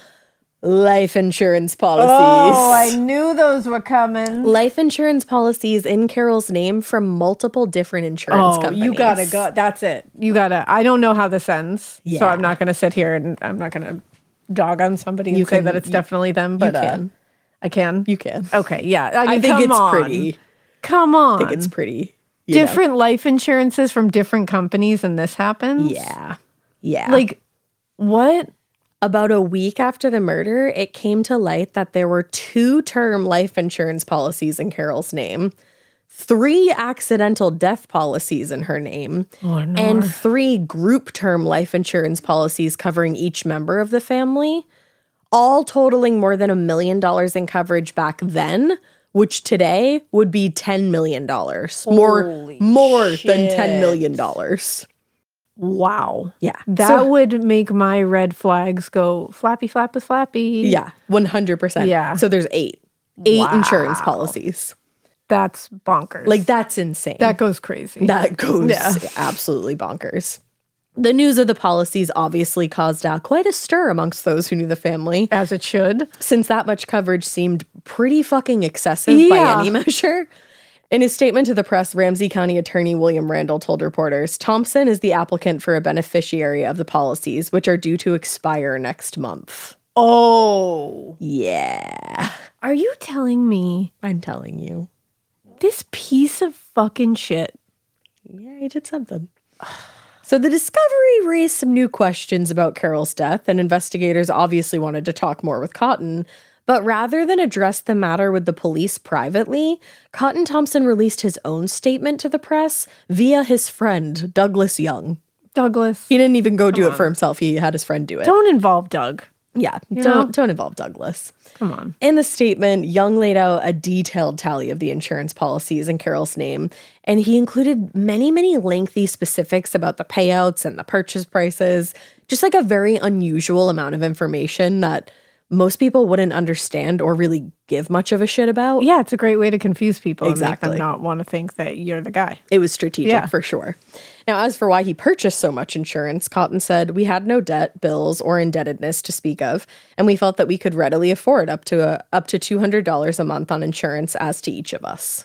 life insurance policies. Oh, I knew those were coming. Life insurance policies in Carol's name from multiple different insurance Oh, companies. you gotta go. That's it. You gotta. I don't know how this ends, so Yeah. I'm not gonna sit here and I'm not gonna dog on somebody and You say can- that it's you- definitely them. But you uh, can. I can. You can. Okay, yeah. I, I mean, think come it's on. pretty. Come on. I think it's pretty. you know. different life insurances from different companies, and this happens. Yeah. Yeah. Like what? About a week after the murder, it came to light that there were two term life insurance policies in Carol's name, three accidental death policies in her name, Oh, no. and three group term life insurance policies covering each member of the family, all totaling more than a million dollars in coverage back then, which today would be ten million dollars. More, Holy more than shit. ten million dollars. Wow. Yeah. That So- would make my red flags go flappy, flappy, flappy. Yeah, one hundred percent. Yeah. So there's eight. Eight insurance Wow. policies. That's bonkers. Like, that's insane. that goes crazy. that goes Yeah. absolutely bonkers. The news of the policies obviously caused uh, quite a stir amongst those who knew the family, As it should. since that much coverage seemed pretty fucking excessive by Yeah. any measure. In his statement to the press, Ramsey County Attorney William Randall told reporters, Thompson is the applicant for a beneficiary of the policies, which are due to expire next month. Oh. Yeah, Are you telling me I'm telling you. this piece of fucking shit? Yeah, he did something. So the discovery raised some new questions about Carol's death, and investigators obviously wanted to talk more with Cotton. But rather than address the matter with the police privately, Cotton Thompson released his own statement to the press via his friend, Douglas Young. Douglas. He didn't even go do Come it for on. himself. He had his friend do it. Don't involve Doug. yeah, You don't know? don't involve Douglas. Come on. In the statement, Young laid out a detailed tally of the insurance policies in Carol's name, and he included many, many lengthy specifics about the payouts and the purchase prices, just like a very unusual amount of information that most people wouldn't understand or really give much of a shit about. Yeah, it's a great way to confuse people and make Exactly. them not want to think that you're the guy. It was strategic Yeah. for sure. Now, as for why he purchased so much insurance, Cotton said, we had no debt, bills, or indebtedness to speak of, and we felt that we could readily afford up to a, up to two hundred dollars a month on insurance as to each of us.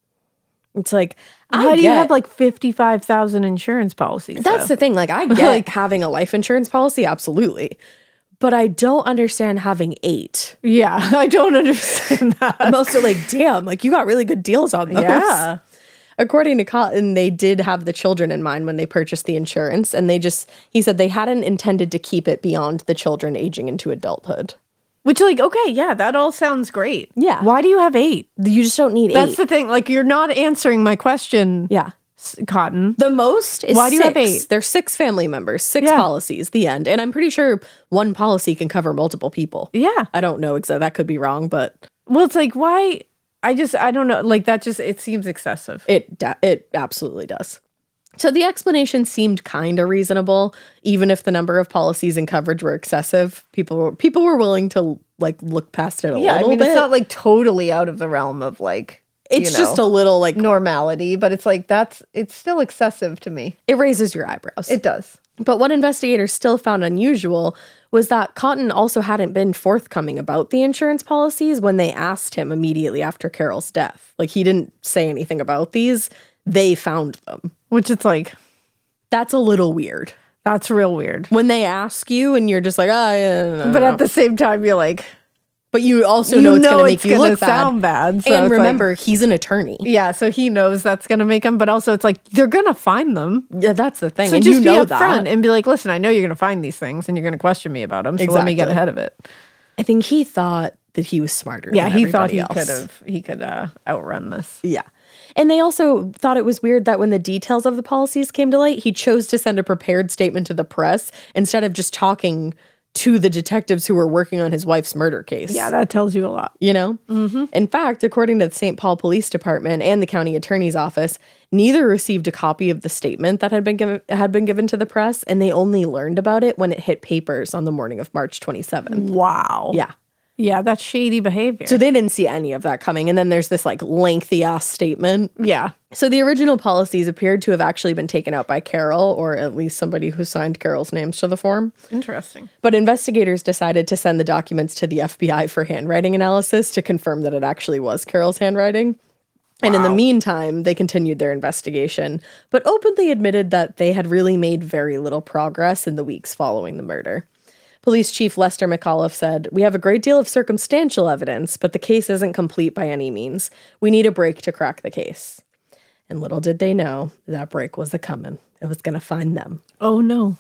It's like, I How do you get- have like fifty-five thousand insurance policies? That's though? the thing. Like, I get Like- having a life insurance policy, absolutely. But I don't understand having eight. Yeah, I don't understand that. I'm also like, damn, like you got really good deals on those. Yeah. According to Cotton, they did have the children in mind when they purchased the insurance. And they just, he said they hadn't intended to keep it beyond the children aging into adulthood. Which, like, okay, yeah, that all sounds great. Yeah. Why do you have eight? You just don't need That's eight. the thing. Like, you're not answering my question, yeah. S- Cotton. The most is Why do you have six. eight? There's six family members, six Yeah. policies, the end. And I'm pretty sure one policy can cover multiple people. Yeah. I don't know exactly. That could be wrong, but Well, it's like, why? I just, I don't know. Like, that just, it seems excessive. It da- it absolutely does. So the explanation seemed kind of reasonable, even if the number of policies and coverage were excessive. People were people were willing to like look past it a Yeah, I little mean, bit. it's not like totally out of the realm of like, it's you just know, a little like normality, but it's like, that's, it's still excessive to me. it raises your eyebrows. It does. But what investigators still found unusual was that Cotton also hadn't been forthcoming about the insurance policies when they asked him immediately after Carol's death. Like he didn't say anything about these. They found them. Which it's like, That's a little weird. that's real weird. When they ask you and you're just like, oh, yeah, no, no, But no." at the same time, you're like, But you also you know it's know going to make it's you gonna look bad. sound bad. so And it's like- remember, he's an attorney. yeah, so he knows that's gonna make him, but also it's like they're gonna find them. Yeah, that's the thing. So and just you be know upfront that. and be like, listen, I know you're gonna find these things and you're gonna question me about them. So let me get Exactly. ahead of it. I think he thought that he was smarter. Yeah, than he thought everybody he else. could have he could uh, outrun this. Yeah. And they also thought it was weird that when the details of the policies came to light, he chose to send a prepared statement to the press instead of just talking to the detectives who were working on his wife's murder case. Yeah, that tells you a lot. You know? Mm-hmm. In fact, according to the Saint Paul Police Department and the county attorney's office, neither received a copy of the statement that had been given had been given to the press, and they only learned about it when it hit papers on the morning of March twenty-seventh. Wow. Yeah. Yeah, that's shady behavior. So they didn't see any of that coming. And then there's this like lengthy ass statement. yeah. So the original policies appeared to have actually been taken out by Carol, or at least somebody who signed Carol's names to the form. Interesting. But investigators decided to send the documents to the F B I for handwriting analysis to confirm that it actually was Carol's handwriting. And in the Wow. meantime, they continued their investigation, but openly admitted that they had really made very little progress in the weeks following the murder. Police Chief Lester McAuliffe said, "We have a great deal of circumstantial evidence, but the case isn't complete by any means. We need a break to crack the case." And little did they know, that break was a coming. It was going to find them. Oh no.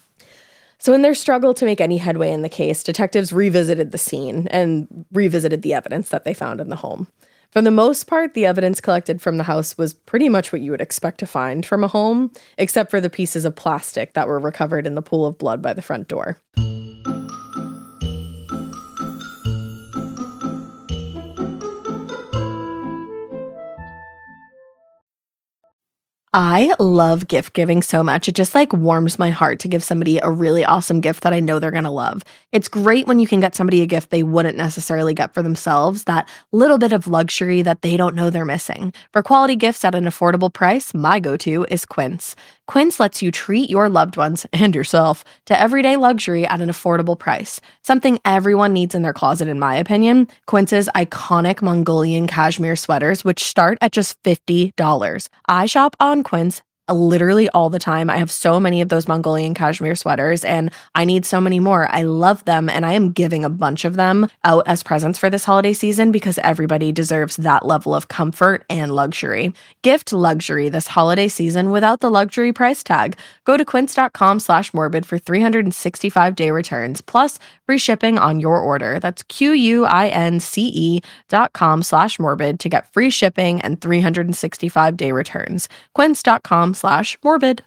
So in their struggle to make any headway in the case, detectives revisited the scene and revisited the evidence that they found in the home. For the most part, the evidence collected from the house was pretty much what you would expect to find from a home, except for the pieces of plastic that were recovered in the pool of blood by the front door. I love gift giving so much. It just like warms my heart to give somebody a really awesome gift that I know they're going to love. It's great when you can get somebody a gift they wouldn't necessarily get for themselves, that little bit of luxury that they don't know they're missing. For quality gifts at an affordable price, my go-to is Quince. Quince lets you treat your loved ones and yourself to everyday luxury at an affordable price. Something everyone needs in their closet, in my opinion. Quince's iconic Mongolian cashmere sweaters, which start at just fifty dollars. I shop on Quince literally all the time. I have so many of those Mongolian cashmere sweaters and I need so many more. I love them and I am giving a bunch of them out as presents for this holiday season because everybody deserves that level of comfort and luxury. Gift luxury this holiday season without the luxury price tag. Go to quince.com slash morbid for three hundred sixty-five day returns plus free shipping on your order. That's Q-U-I-N-C-E dot com slash morbid to get free shipping and three hundred sixty-five day returns. Quince.com slash morbid.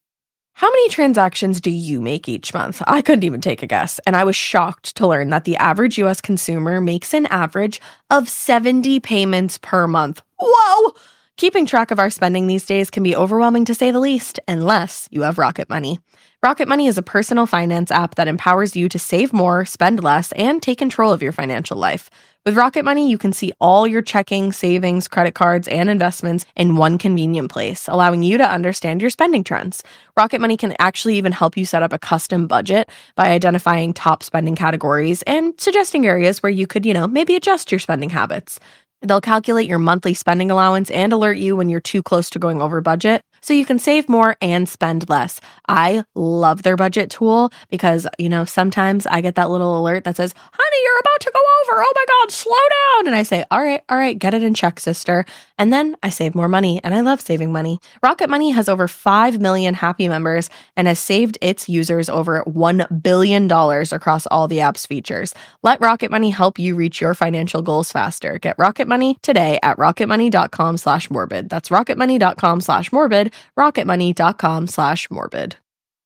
How many transactions do you make each month? I couldn't even take a guess, and I was shocked to learn that the average U S consumer makes an average of seventy payments per month. Whoa! Keeping track of our spending these days can be overwhelming to say the least, unless you have Rocket Money. Rocket Money is a personal finance app that empowers you to save more, spend less, and take control of your financial life. With Rocket Money, you can see all your checking, savings, credit cards, and investments in one convenient place, allowing you to understand your spending trends. Rocket Money can actually even help you set up a custom budget by identifying top spending categories and suggesting areas where you could, you know, maybe adjust your spending habits. They'll calculate your monthly spending allowance and alert you when you're too close to going over budget, so you can save more and spend less. I love their budget tool because, you know, sometimes I get that little alert that says, honey, you're about to go over. Oh my God, slow down. And I say, all right, all right, get it in check, sister. And then I save more money, and I love saving money. Rocket Money has over five million happy members and has saved its users over one billion dollars across all the app's features. Let Rocket Money help you reach your financial goals faster. Get Rocket Money today at rocketmoney.com slash morbid. That's rocketmoney.com slash morbid, rocketmoney.com slash morbid.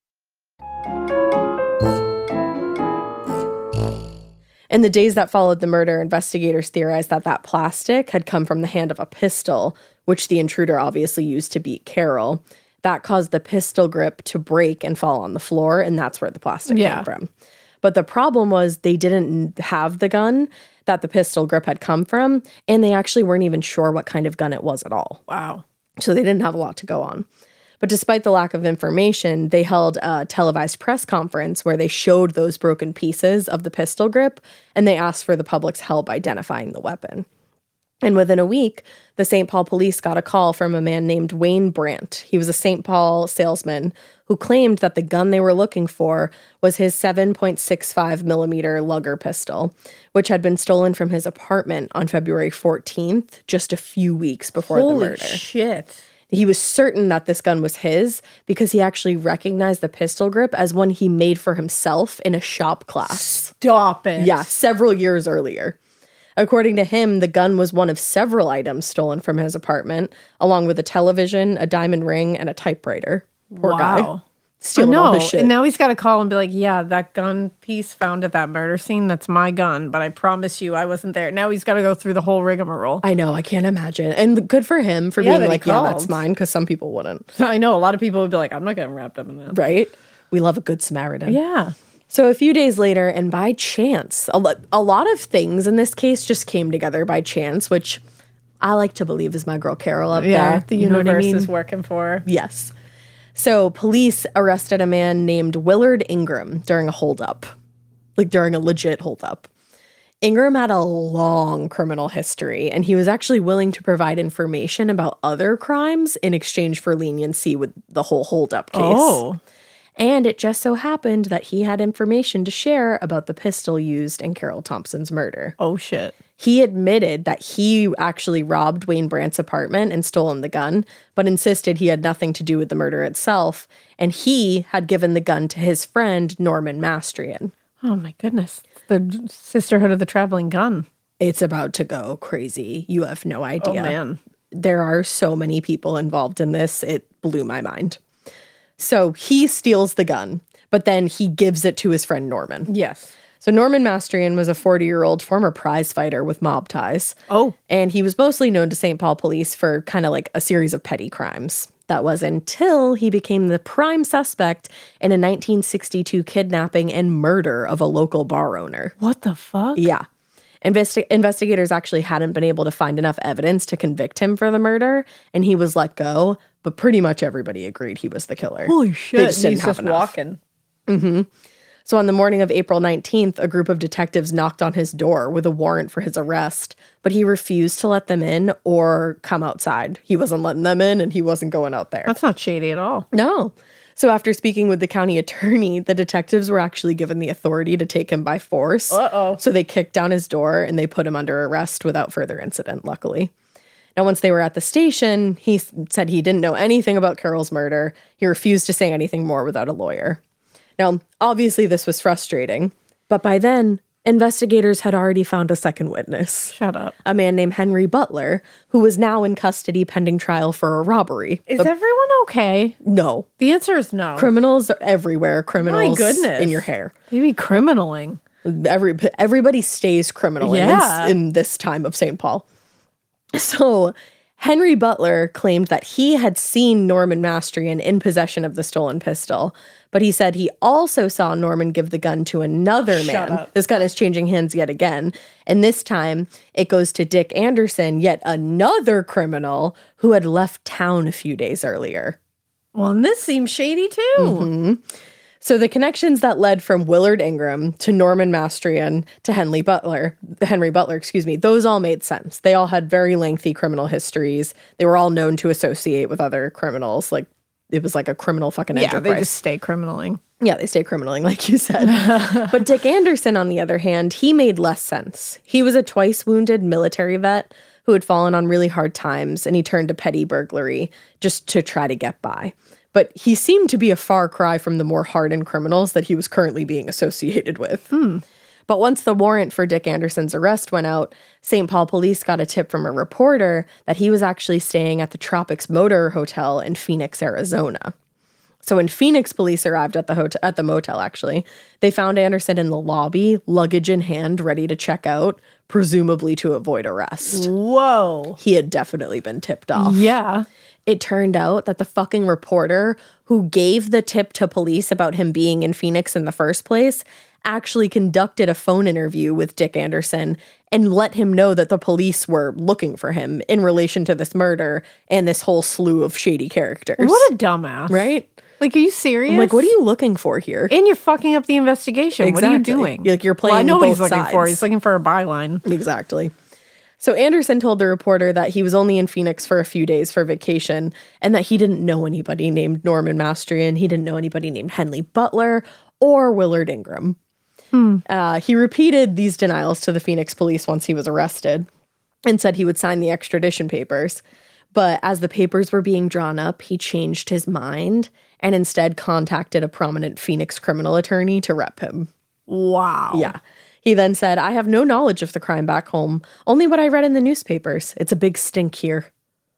In the days that followed the murder, investigators theorized that that plastic had come from the hand of a pistol, which the intruder obviously used to beat Carol. That caused the pistol grip to break and fall on the floor, and that's where the plastic Yeah. came from. But the problem was they didn't have the gun that the pistol grip had come from, and they actually weren't even sure what kind of gun it was at all. Wow. So they didn't have a lot to go on. But despite the lack of information, they held a televised press conference where they showed those broken pieces of the pistol grip, and they asked for the public's help identifying the weapon. And within a week, the Saint Paul police got a call from a man named Wayne Brandt. He was a Saint Paul salesman who claimed that the gun they were looking for was his seven point six five millimeter Luger pistol, which had been stolen from his apartment on February fourteenth, just a few weeks before Holy the murder. shit. He was certain that this gun was his because he actually recognized the pistol grip as one he made for himself in a shop class. Stop it. Yeah, several years earlier. According to him, the gun was one of several items stolen from his apartment, along with a television, a diamond ring, and a typewriter. Poor guy. Wow. Stealing all his shit. And now he's got to call and be like, yeah, that gun piece found at that murder scene, that's my gun, but I promise you I wasn't there. Now he's got to go through the whole rigmarole. I know, I can't imagine. And good for him for Yeah, being that he like, yeah, that's called. mine, because some people wouldn't. I know a lot of people would be like, I'm not getting wrapped up in that. Right? We love a good Samaritan. Yeah. So a few days later, and by chance, a, lo- a lot of things in this case just came together by chance, which I like to believe is my girl Carol up Yeah. there. The You know what I universe mean? is working for her. Yes. So police arrested a man named Willard Ingram during a holdup, like during a legit holdup. Ingram had a long criminal history, and he was actually willing to provide information about other crimes in exchange for leniency with the whole holdup case. Oh. And it just so happened that he had information to share about the pistol used in Carol Thompson's murder. Oh, shit. He admitted that he actually robbed Wayne Brandt's apartment and stolen the gun, but insisted he had nothing to do with the murder itself, and he had given the gun to his friend, Norman Mastrian. Oh, my goodness. The Sisterhood of the Traveling Gun. It's about to go crazy. You have no idea. Oh, man. There are so many people involved in this. It blew my mind. So he steals the gun, but then he gives it to his friend Norman. Yes. So Norman Mastrian was a forty-year-old former prize fighter with mob ties. Oh. And he was mostly known to Saint Paul police for kind of like a series of petty crimes. That was until he became the prime suspect in a nineteen sixty-two kidnapping and murder of a local bar owner. What the fuck? Yeah. Investi- investigators actually hadn't been able to find enough evidence to convict him for the murder, and he was let go, but pretty much everybody agreed he was the killer. Holy They shit. just didn't He's have just enough. walking. hmm So on the morning of April nineteenth, a group of detectives knocked on his door with a warrant for his arrest, but he refused to let them in or come outside. He wasn't letting them in, and he wasn't going out there. That's not shady at all. No. So after speaking with the county attorney, the detectives were actually given the authority to take him by force. Uh-oh. So they kicked down his door and they put him under arrest without further incident, luckily. Now, once they were at the station, he s- said he didn't know anything about Carol's murder. He refused to say anything more without a lawyer. Now, obviously, this was frustrating, but by then, investigators had already found a second witness, Shut up. a man named Henry Butler, who was now in custody pending trial for a robbery. Is The- everyone okay? no. The answer is no. Criminals are everywhere. Criminals goodness. in your hair. Maybe criminaling. Every everybody stays criminal in, Yeah. this, in this time of Saint Paul. So Henry Butler claimed that he had seen Norman Mastrian in possession of the stolen pistol, but he said he also saw Norman give the gun to another Shut man. up. This gun is changing hands yet again. And this time it goes to Dick Anderson, yet another criminal who had left town a few days earlier. Well, and this seems shady too. Mhm. So the connections that led from Willard Ingram to Norman Mastrian to Henry Butler, Henry Butler, excuse me, those all made sense. They all had very lengthy criminal histories. They were all known to associate with other criminals. Like it was like a criminal fucking Yeah, enterprise. they just stay criminaling. Yeah, they stay criminaling, like you said. But Dick Anderson, on the other hand, he made less sense. He was a twice wounded military vet who had fallen on really hard times, and he turned to petty burglary just to try to get by. But he seemed to be a far cry from the more hardened criminals that he was currently being associated with. But once the warrant for Dick Anderson's arrest went out, Saint Paul police got a tip from a reporter that he was actually staying at the Tropics Motor Hotel in Phoenix, Arizona. So when Phoenix police arrived at the hotel, at the motel, actually, they found Anderson in the lobby, luggage in hand, ready to check out, presumably to avoid arrest. Whoa. He had definitely been tipped off. Yeah. It turned out that the fucking reporter who gave the tip to police about him being in Phoenix in the first place actually conducted a phone interview with Dick Anderson and let him know that the police were looking for him in relation to this murder and this whole slew of shady characters. What a dumbass. right? Like, are you serious? I'm like, what are you looking for here? And you're fucking up the investigation. What are you Exactly. doing? Like, you're Well, I playing know what he's both looking for. sides. He's looking for a byline. Exactly. So Anderson told the reporter that he was only in Phoenix for a few days for vacation and that he didn't know anybody named Norman Mastrian. He didn't know anybody named Henry Butler or Willard Ingram. Uh, he repeated these denials to the Phoenix police once he was arrested and said he would sign the extradition papers. But as the papers were being drawn up, he changed his mind and instead contacted a prominent Phoenix criminal attorney to rep him. Wow. Yeah. He then said, I have no knowledge of the crime back home, only what I read in the newspapers. It's a big stink here.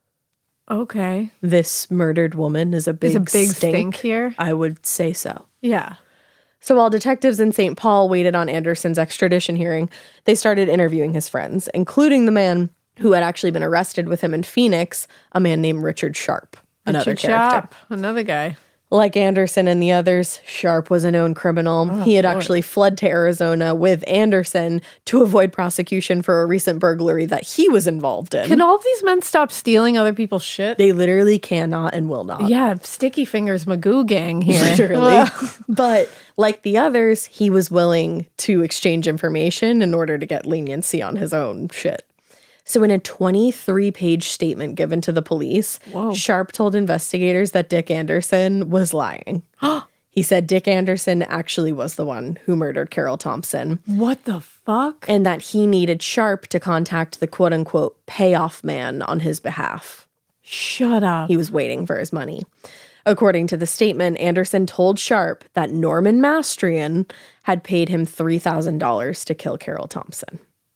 Okay. This murdered woman is a big, There's a big stink. stink here. I would say so. Yeah. So while detectives in Saint Paul waited on Anderson's extradition hearing, they started interviewing his friends, including the man who had actually been arrested with him in Phoenix, a man named Richard Sharp, another Richard character. Sharp, another guy. Like Anderson and the others, Sharp was a known criminal. Oh, he had Lord. actually fled to Arizona with Anderson to avoid prosecution for a recent burglary that he was involved in. Can all of these men stop stealing other people's shit? They literally cannot and will not. Yeah, Sticky Fingers Magoo gang here. Literally. But like the others, he was willing to exchange information in order to get leniency on his own shit. So in a twenty-three page statement given to the police, Whoa. Sharp told investigators that Dick Anderson was lying. He said Dick Anderson actually was the one who murdered Carol Thompson What the fuck? and that he needed Sharp to contact the quote unquote payoff man on his behalf. Shut up. He was waiting for his money. According to the statement, Anderson told Sharp that Norman Mastrian had paid him three thousand dollars to kill Carol Thompson.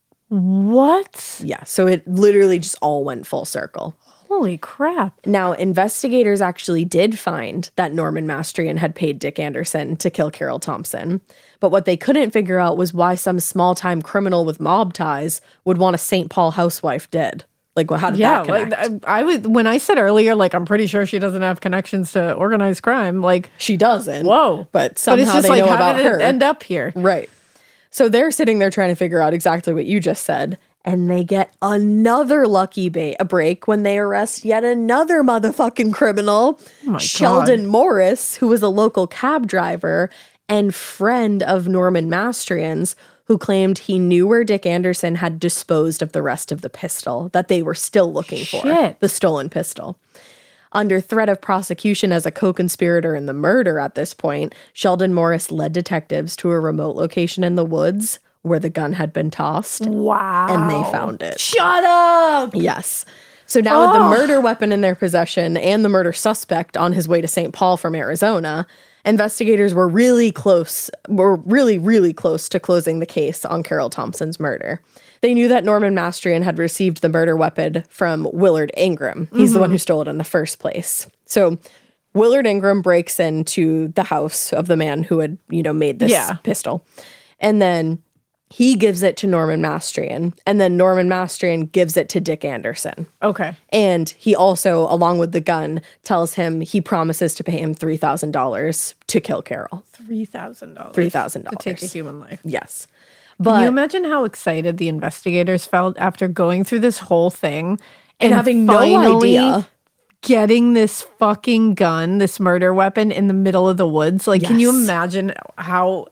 What? Yeah, so it literally just all went full circle. Holy crap. Now, investigators actually did find that Norman Mastrian had paid Dick Anderson to kill Carol Thompson. But what they couldn't figure out was why some small-time criminal with mob ties would want a Saint Paul housewife dead. Like, well, how did Yeah, that like connect? I, I was when I said earlier, like I'm pretty sure she doesn't have connections to organized crime. Like, She doesn't. whoa. But But somehow it's just they like, know how about did her. it end up here? Right. So they're sitting there trying to figure out exactly what you just said. And they get another lucky ba- a break when they arrest yet another motherfucking criminal, Oh my Sheldon God. Morris, who was a local cab driver and friend of Norman Mastrian's, who claimed he knew where Dick Anderson had disposed of the rest of the pistol that they were still looking for, Shit. the stolen pistol. Under threat of prosecution as a co-conspirator in the murder at this point, Sheldon Morris led detectives to a remote location in the woods where the gun had been tossed, Wow. and they found it. Shut up. Yes. So now with the Oh. murder weapon in their possession and the murder suspect on his way to Saint Paul from Arizona, investigators were really close, were really, really close to closing the case on Carol Thompson's murder. They knew that Norman Mastrian had received the murder weapon from Willard Ingram. He's the one who stole it in the first place. So Willard Ingram breaks into the house of the man who had, you know, made this Yeah. pistol. And then he gives it to Norman Mastrian, and then Norman Mastrian gives it to Dick Anderson. Okay. And he also, along with the gun, tells him he promises to pay him three thousand dollars to kill Carol. three thousand dollars. three thousand To take a dollars. human life. Yes. Can you But imagine how excited the investigators felt after going through this whole thing and having no finally idea. getting this fucking gun, this murder weapon in the middle of the woods? Like, can you Yes. imagine how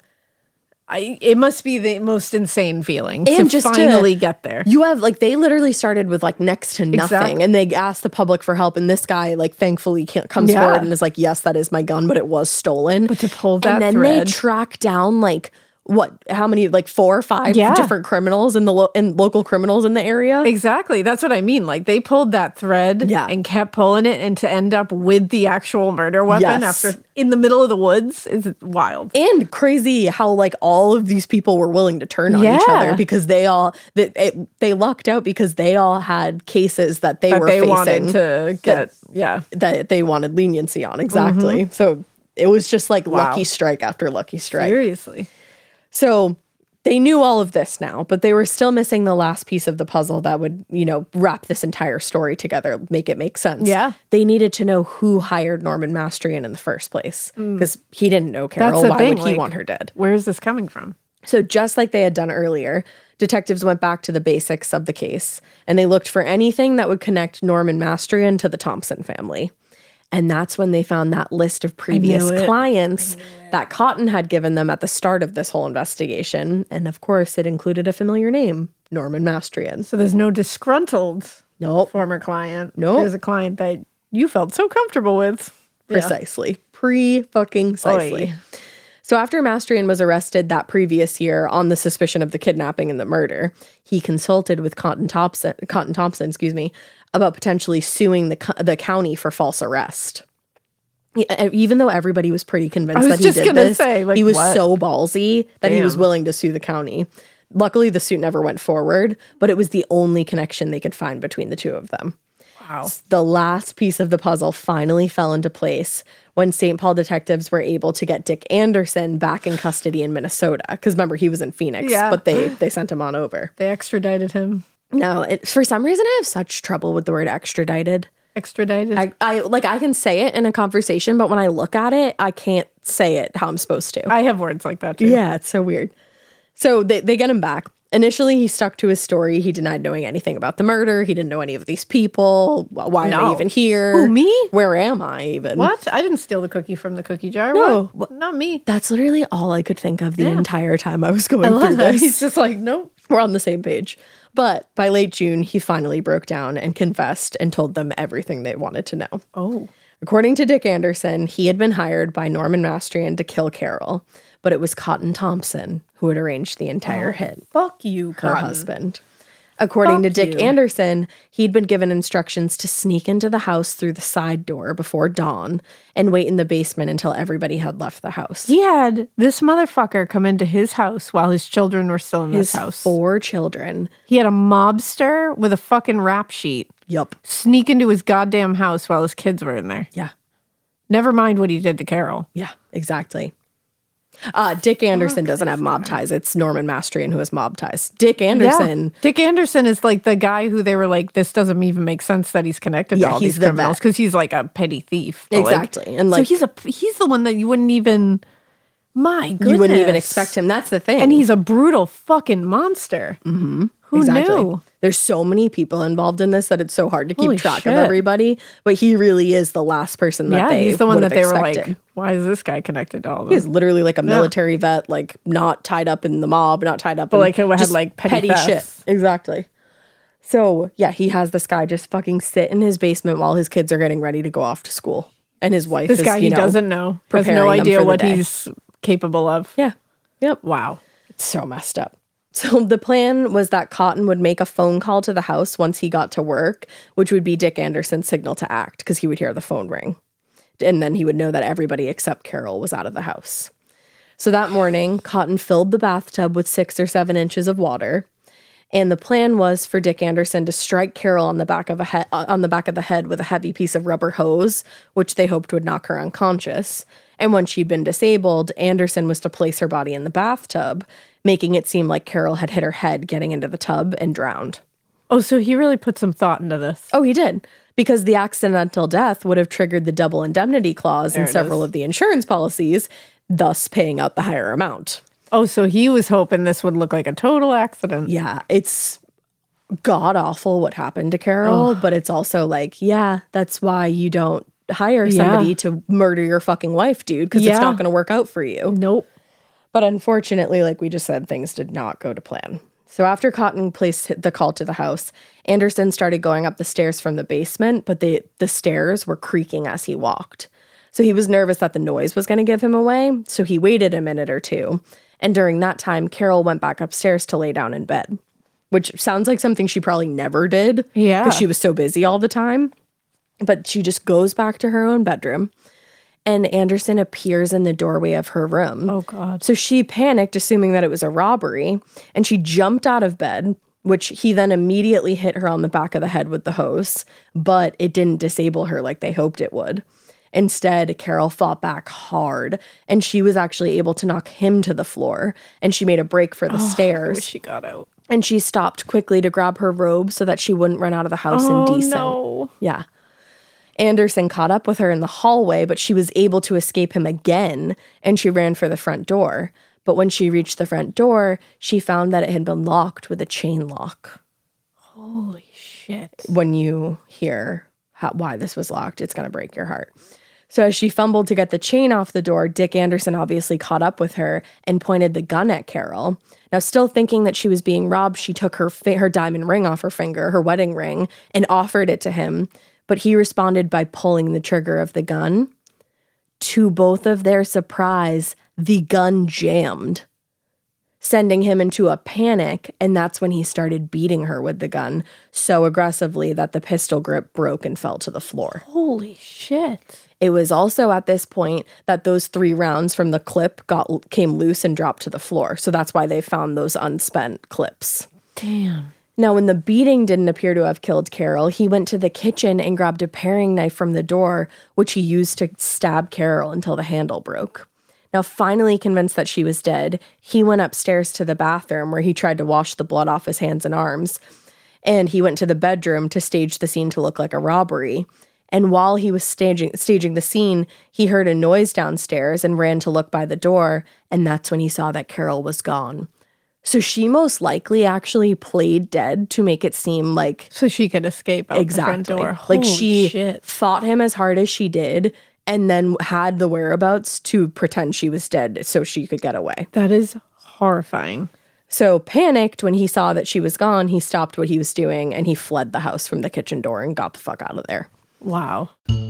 I it must be the most insane feeling And to just to- finally get there. You have, like, they literally started with, like, next to nothing. Exactly. And they asked the public for help. And this guy, like, thankfully can't, comes Yeah. forward and is like, yes, that is my gun, but it was stolen. But to pull that and then thread. they track down, like, what, how many, like, four or five Yeah. different criminals in the lo- and local criminals in the area? Exactly. That's what I mean. Like, they pulled that thread Yeah. and kept pulling it, and to end up with the actual murder weapon Yes. after in the middle of the woods is wild. And crazy how, like, all of these people were willing to turn on each other Yeah. because they all they, it, they lucked out because they all had cases that they That were they facing wanted to get. Yeah. that they wanted leniency on. Exactly. So it was just like Mm-hmm. Wow. lucky strike after lucky strike. Seriously. So they knew all of this now, but they were still missing the last piece of the puzzle that would, you know, wrap this entire story together, make it make sense. Yeah. They needed to know who hired Norman Mastrian in the first place because he didn't know Carol. the Why thing, would he like- want her dead? Where is this coming from? So just like they had done earlier, detectives went back to the basics of the case and they looked for anything that would connect Norman Mastrian to the Thompson family. And that's when they found that list of previous it. clients that Cotton had given them at the start of this whole investigation. And of course, it included a familiar name, Norman Mastrian. So there's no disgruntled Nope, former client. Nope. There's a client that you felt so comfortable with. Yeah. precisely. Pre-fucking-cisely. Oy. So after Mastrian was arrested that previous year on the suspicion of the kidnapping and the murder, he consulted with Cotton Thompson, Cotton Thompson, excuse me, about potentially suing the co- the county for false arrest. Yeah, even though everybody was pretty convinced I was that he just did gonna this, say, like, he was what? so ballsy that he was Damn. willing to sue the county. Luckily, the suit never went forward, but it was the only connection they could find between the two of them. Wow. The last piece of the puzzle finally fell into place when Saint Paul detectives were able to get Dick Anderson back in custody in Minnesota. Because remember, he was in Phoenix, Yeah. but they they sent him on over. They extradited him. Now, it, for some reason, I have such trouble with the word extradited. Extradited. I, I like I can say it in a conversation, but when I look at it, I can't say it how I'm supposed to. I have words like that too. Yeah, it's so weird. So they, they get him back. Initially, he stuck to his story. He denied knowing anything about the murder. He didn't know any of these people. Wh- Why am I No. even here? Who, me? Where am I even? What? I didn't steal the cookie from the cookie jar. No. What? Not me. That's literally all I could think of the Yeah. entire time I was going I through love that. this. He's just like, nope. We're on the same page. But by late June, he finally broke down and confessed and told them everything they wanted to know. Oh. According to Dick Anderson, he had been hired by Norman Mastrian to kill Carol, but it was Cotton Thompson who had arranged the entire hit, Fuck you, her Cotton. husband. According to Fuck Dick you. Anderson, he'd been given instructions to sneak into the house through the side door before dawn and wait in the basement until everybody had left the house. He had this motherfucker come into his house while his children were still in His this house. four children. He had a mobster with a fucking rap sheet Yup. sneak into his goddamn house while his kids were in there. Yeah. Never mind what he did to Carol. Yeah, exactly. Uh, Dick Anderson doesn't have mob ties. It's Norman Mastrian who has mob ties. Dick Anderson, Yeah. Dick Anderson is like the guy who they were like, this doesn't even make sense that he's connected Yeah, to all he's these the criminals vet. because he's like a petty thief. But, like- exactly. And like, so he's a he's the one that you wouldn't even My goodness. You wouldn't even expect him. That's the thing. And he's a brutal fucking monster. Mm-hmm. Who exactly. knew? There's so many people involved in this that it's so hard to keep Holy track shit. of everybody. But he really is the last person that Yeah, they he's the one would that have they were expected. like, why is this guy connected to all of He's them? literally like a Yeah. military vet, like not tied up in the mob, not tied up But in like, who had just like petty, petty shit. thefts. Exactly. So yeah, he has this guy just fucking sit in his basement while his kids are getting ready to go off to school. And his wife This is, guy you he know, doesn't know. Has preparing no them idea for the what day. he's capable of. Yeah. Yep. Wow. It's so messed up. So the plan was that Cotton would make a phone call to the house once he got to work, which would be Dick Anderson's signal to act because he would hear the phone ring. And then he would know that everybody except Carol was out of the house. So that morning, Cotton filled the bathtub with six or seven inches of water. And the plan was for Dick Anderson to strike Carol on the back of a he- on the back of the head with a heavy piece of rubber hose, which they hoped would knock her unconscious. And when she'd been disabled, Anderson was to place her body in the bathtub, making it seem like Carol had hit her head getting into the tub and drowned. Oh, so he really put some thought into this. Oh, he did. Because the accidental death would have triggered the double indemnity clause There in it several is. of the insurance policies, thus paying out the higher amount. Oh, so he was hoping this would look like a total accident. Yeah, it's god awful what happened to Carol, Ugh. but it's also like, yeah, that's why you don't hire somebody Yeah. to murder your fucking wife, dude, because Yeah. it's not going to work out for you. Nope. But unfortunately, like we just said, things did not go to plan. So after Cotton placed the call to the house, Anderson started going up the stairs from the basement, but the, the stairs were creaking as he walked. So he was nervous that the noise was going to give him away, so he waited a minute or two. And during that time, Carol went back upstairs to lay down in bed, which sounds like something she probably never did. Yeah. Because she was so busy all the time. But she just goes back to her own bedroom, and Anderson appears in the doorway of her room. Oh, God. So she panicked, assuming that it was a robbery, and she jumped out of bed, which he then immediately hit her on the back of the head with the hose, but it didn't disable her like they hoped it would. Instead, Carol fought back hard, and she was actually able to knock him to the floor, and she made a break for the I stairs, wish she got out. and she stopped quickly to grab her robe so that she wouldn't run out of the house Oh, indecent. no. Yeah. Anderson caught up with her in the hallway, but she was able to escape him again, and she ran for the front door. But when she reached the front door, she found that it had been locked with a chain lock. Holy shit. When you hear how, why this was locked, it's going to break your heart. So as she fumbled to get the chain off the door, Dick Anderson obviously caught up with her and pointed the gun at Carol. Now, still thinking that she was being robbed, she took her fi- her diamond ring off her finger, her wedding ring, and offered it to him. But he responded by pulling the trigger of the gun. To both of their surprise, the gun jammed, sending him into a panic, and that's when he started beating her with the gun so aggressively that the pistol grip broke and fell to the floor. Holy shit. It was also at this point that those three rounds from the clip got came loose and dropped to the floor. So that's why they found those unspent clips. Damn. Now, when the beating didn't appear to have killed Carol, he went to the kitchen and grabbed a paring knife from the door, which he used to stab Carol until the handle broke. Now, finally convinced that she was dead, he went upstairs to the bathroom where he tried to wash the blood off his hands and arms. And he went to the bedroom to stage the scene to look like a robbery. And while he was staging staging the scene, he heard a noise downstairs and ran to look by the door. And that's when he saw that Carol was gone. So she most likely actually played dead to make it seem like So she could escape out exactly the front door. like Holy she shit. fought him as hard as she did and then had the whereabouts to pretend she was dead so she could get away. That is horrifying. So panicked when he saw that she was gone, he stopped what he was doing and he fled the house from the kitchen door and got the fuck out of there. Wow.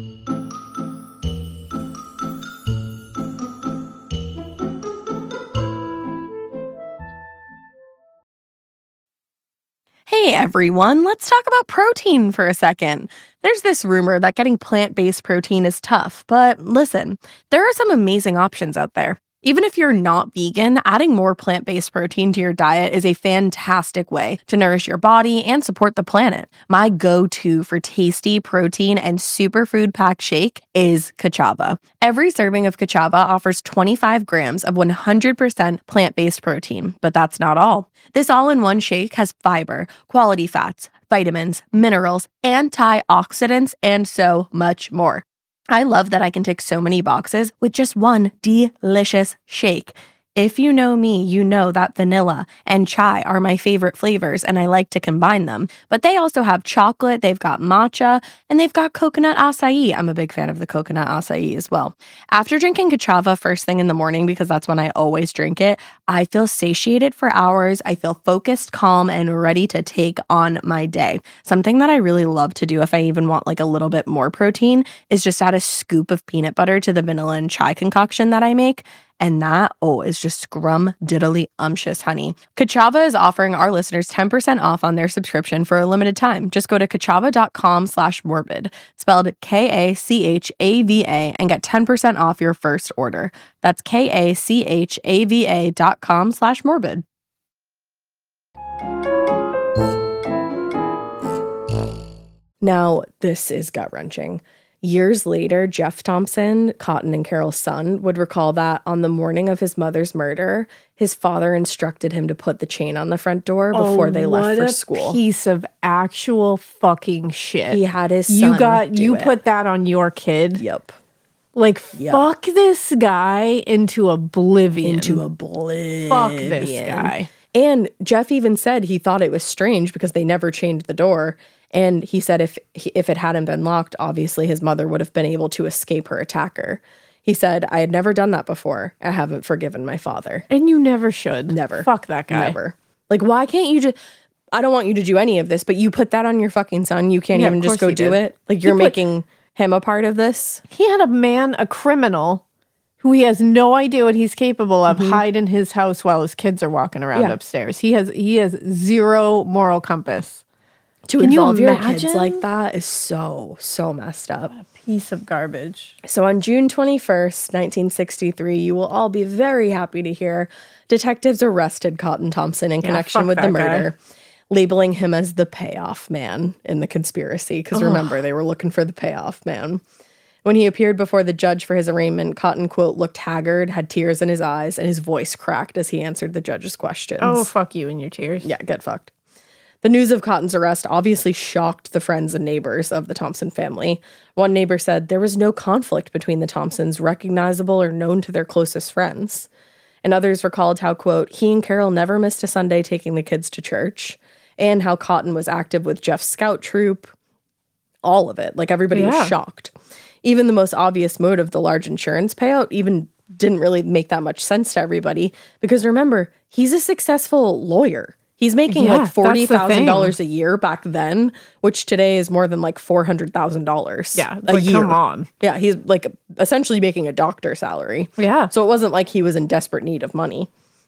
Hey everyone, let's talk about protein for a second. There's this rumor that getting plant-based protein is tough, but listen, there are some amazing options out there. Even if you're not vegan, adding more plant-based protein to your diet is a fantastic way to nourish your body and support the planet. My go-to for tasty protein and superfood pack shake is Kachava. Every serving of Kachava offers twenty-five grams of one hundred percent plant-based protein, but that's not all. This all-in-one shake has fiber, quality fats, vitamins, minerals, antioxidants, and so much more. I love that I can tick so many boxes with just one delicious shake. If you know me, you know that vanilla and chai are my favorite flavors and I like to combine them. But they also have chocolate, they've got matcha, and they've got coconut acai. I'm a big fan of the coconut acai as well. After drinking Kachava first thing in the morning, because that's when I always drink it, I feel satiated for hours. I feel focused, calm, and ready to take on my day. Something that I really love to do if I even want like a little bit more protein is just add a scoop of peanut butter to the vanilla and chai concoction that I make. And that, oh, is just scrum diddly umptious, honey. Kachava is offering our listeners ten percent off on their subscription for a limited time. Just go to kachava.com slash morbid, spelled K A C H A V A, and get ten percent off your first order. That's K A C H A V A dot com slash morbid. Now, this is gut-wrenching. Years later, Jeff Thompson, Cotton and Carol's son, would recall that on the morning of his mother's murder, his father instructed him to put the chain on the front door before Oh, they left what for a school. Piece of actual fucking shit. He had his son you got do you it. put that on your kid. Yep. Like Yep. fuck this guy into oblivion. Into oblivion. Fuck this guy. And Jeff even said he thought it was strange because they never chained the door. And he said if if it hadn't been locked, obviously his mother would have been able to escape her attacker. He said, I had never done that before. I haven't forgiven my father. And you never should. Never. Fuck that guy. Never. Like, why can't you just... I don't want you to do any of this, but you put that on your fucking son. You can't Yeah, even of just course go he do did. it. Like, you're put- making him a part of this. He had a man, a criminal, who he has no idea what he's capable of, hide in his house while his kids are walking around Yeah. upstairs. He has he has zero moral compass. To Can you involve your kids imagine? like that is so, so messed up. Piece of garbage. So on June twenty-first, nineteen sixty-three, you will all be very happy to hear detectives arrested Cotton Thompson in Yeah, connection fuck with the that guy. murder, labeling him as the payoff man in the conspiracy. Because remember, they were looking for the payoff man. When he appeared before the judge for his arraignment, Cotton, quote, looked haggard, had tears in his eyes, and his voice cracked as he answered the judge's questions. Oh, fuck you and your tears. Yeah, get fucked. The news of Cotton's arrest obviously shocked the friends and neighbors of the Thompson family. One neighbor said there was no conflict between the Thompsons, recognizable or known to their closest friends. And others recalled how, quote, he and Carol never missed a Sunday taking the kids to church, and how Cotton was active with Jeff's scout troop. All of it. Like, everybody Yeah. was shocked. Even the most obvious motive, the large insurance payout, even didn't really make that much sense to everybody. Because remember, he's a successful lawyer. He's making Yeah, like that's the forty thousand dollars thing. a year back then, which today is more than like four hundred thousand dollars Yeah, a like, year. come on. Yeah, he's like essentially making a doctor salary. Yeah. So it wasn't like he was in desperate need of money.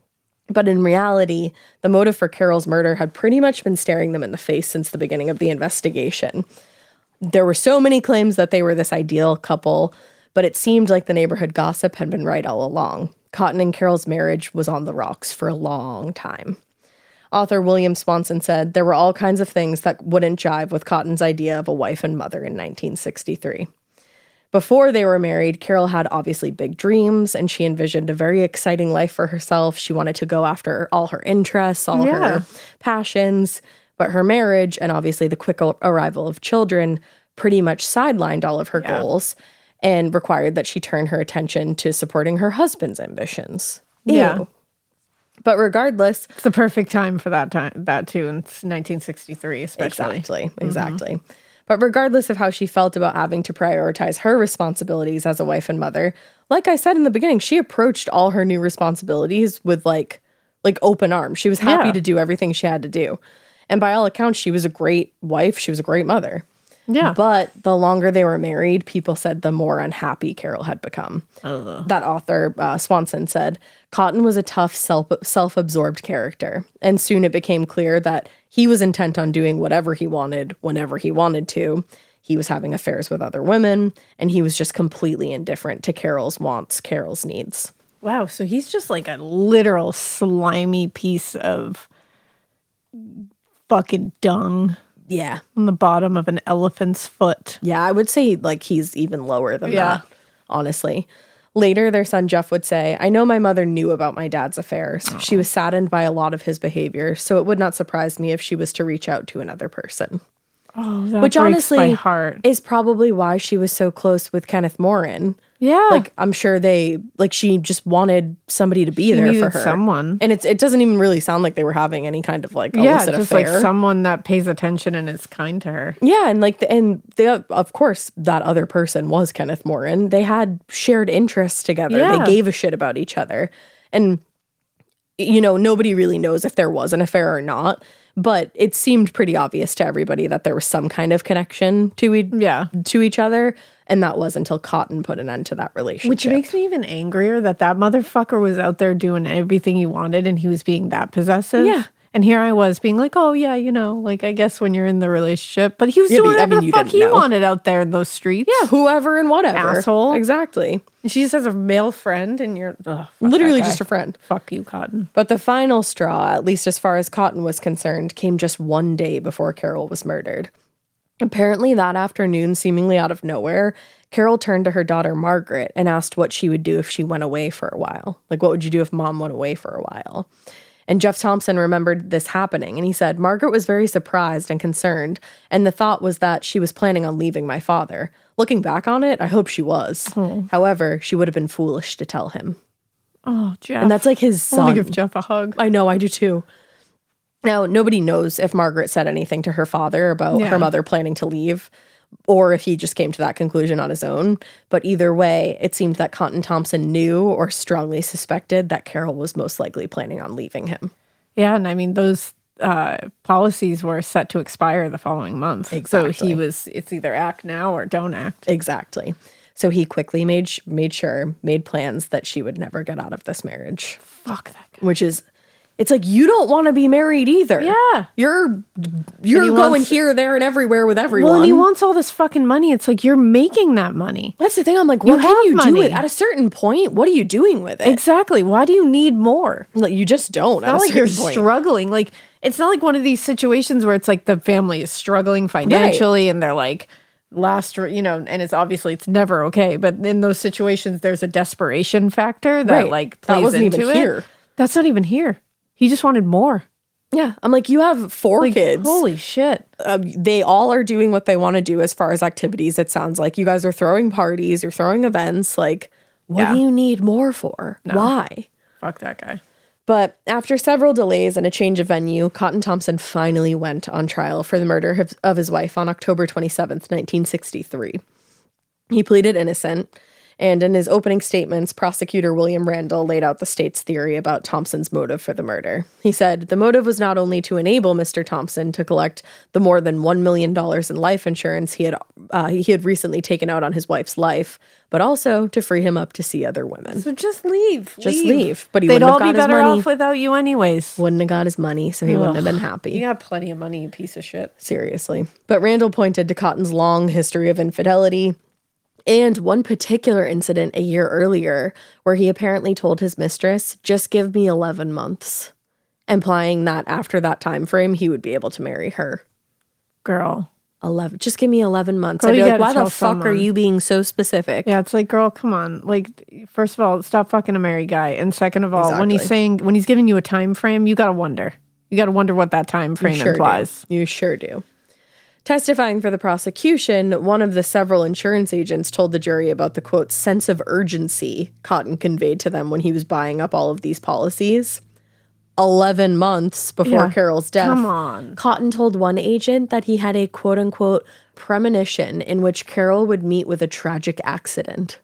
But in reality, the motive for Carol's murder had pretty much been staring them in the face since the beginning of the investigation. There were so many claims that they were this ideal couple, but it seemed like the neighborhood gossip had been right all along. Cotton and Carol's marriage was on the rocks for a long time. Author William Swanson said there were all kinds of things that wouldn't jive with Cotton's idea of a wife and mother in nineteen sixty-three. Before they were married, Carol had obviously big dreams, and she envisioned a very exciting life for herself. She wanted to go after all her interests, all Yeah. her passions, but her marriage and obviously the quick ar- arrival of children pretty much sidelined all of her Yeah. goals and required that she turn her attention to supporting her husband's ambitions. Yeah. Ew. But regardless, It's the perfect time for that time, that too, in nineteen sixty-three, especially. Exactly, exactly. But regardless of how she felt about having to prioritize her responsibilities as a wife and mother, like I said in the beginning, she approached all her new responsibilities with like like open arms. She was happy Yeah. to do everything she had to do. And by all accounts, she was a great wife. She was a great mother. Yeah. But the longer they were married, people said the more unhappy Carol had become. Ugh. That author, uh, Swanson, said Cotton was a tough, self self-absorbed character, and soon it became clear that he was intent on doing whatever he wanted, whenever he wanted to. He was having affairs with other women, and he was just completely indifferent to Carol's wants, Carol's needs. Wow. So he's just like a literal slimy piece of fucking dung Yeah. on the bottom of an elephant's foot. Yeah, I would say like he's even lower than Yeah. that, honestly. Later, their son Jeff would say, I know my mother knew about my dad's affairs. She was saddened by a lot of his behavior, so it would not surprise me if she was to reach out to another person. Oh, that Which breaks my honestly heart. is probably why she was so close with Kenneth Morin. Yeah. Like, I'm sure they, like, she just wanted somebody to be She there for needed her. someone. And it's it doesn't even really sound like they were having any kind of, like, Yeah, illicit just affair. like someone that pays attention and is kind to her. Yeah, and like, the, and the, of course, that other person was Kenneth Morin. They had shared interests together. Yeah. They gave a shit about each other. And, you know, nobody really knows if there was an affair or not. But it seemed pretty obvious to everybody that there was some kind of connection to e- Yeah. to each other. And that was until Cotton put an end to that relationship. Which makes me even angrier that that motherfucker was out there doing everything he wanted and he was being that possessive. Yeah. And here I was being like, oh, yeah, you know, like, I guess when you're in the relationship. But he was Yeah, doing but, I whatever mean, the you fuck didn't he know. wanted out there in those streets. Yeah, whoever and whatever. Asshole. Exactly. And she just has a male friend and you're ugh, fuck Literally that just guy. a friend. Fuck you, Cotton. But the final straw, at least as far as Cotton was concerned, came just one day before Carol was murdered. Apparently, that afternoon, seemingly out of nowhere, Carol turned to her daughter Margaret and asked what she would do if she went away for a while. Like, what would you do if mom went away for a while? And Jeff Thompson remembered this happening, and he said, Margaret was very surprised and concerned, and the thought was that she was planning on leaving my father. Looking back on it, I hope she was. Oh. However, she would have been foolish to tell him. Oh, Jeff. And that's like his I want son. to give Jeff a hug. I know, I do too. Now, nobody knows if Margaret said anything to her father about Yeah. her mother planning to leave, or if he just came to that conclusion on his own. But either way, it seemed that Cotton Thompson knew or strongly suspected that Carol was most likely planning on leaving him. Yeah, and I mean, those uh, policies were set to expire the following month. So Exactly. he was, it's either act now or don't act. Exactly. So he quickly made sh- made sure, made plans that she would never get out of this marriage, Fuck that guy. which is, it's like, you don't want to be married either. Yeah. You're you're he going wants- here, there, and everywhere with everyone. Well, and he wants all this fucking money. It's like you're making that money. That's the thing. I'm like, You what can have you do money. with at a certain point? What are you doing with it? Exactly. Why do you need more? Like, you just don't. At Not a like you're certain point. struggling. Like it's not like one of these situations where it's like the family is struggling financially and they're like last, you know, and it's obviously it's never okay. But in those situations, there's a desperation factor that Right. like That plays wasn't into even it. here. That's not even here. He just wanted more. Yeah, I'm like, you have four Like, kids. holy shit. Um, they all are doing what they want to do as far as activities. It sounds like you guys are throwing parties, you're throwing events. Like, what Yeah. do you need more for? Why? Fuck that guy. But after several delays and a change of venue, Cotton Thompson finally went on trial for the murder of, of his wife on October twenty-seventh, nineteen sixty-three. He pleaded innocent, and in his opening statements, prosecutor William Randall laid out the state's theory about Thompson's motive for the murder. He said the motive was not only to enable Mister Thompson to collect the more than one million dollars in life insurance he had uh, he had recently taken out on his wife's life, but also to free him up to see other women. So just leave. Just leave. But he They'd wouldn't all have be got his better money. off without you anyways. Wouldn't have got his money, so he wouldn't have been You happy. got plenty of money, you piece of shit. Seriously. But Randall pointed to Cotton's long history of infidelity and one particular incident a year earlier where he apparently told his mistress, just give me eleven months, implying that after that time frame, he would be able to marry her. Girl. eleven. Just give me eleven months. Girl, I'd be you like, gotta why the tell fuck are someone." you being so specific? Yeah, it's like, girl, come on. Like, first of all, stop fucking a married guy. And second of all, when he's Exactly. saying, when he's giving you a time frame, you gotta wonder. You gotta wonder what that time You frame sure implies. do. You sure do. Testifying for the prosecution, one of the several insurance agents told the jury about the quote sense of urgency Cotton conveyed to them when he was buying up all of these policies. eleven months before Yeah. Carol's death. Come on. Cotton told one agent that he had a quote unquote premonition in which Carol would meet with a tragic accident.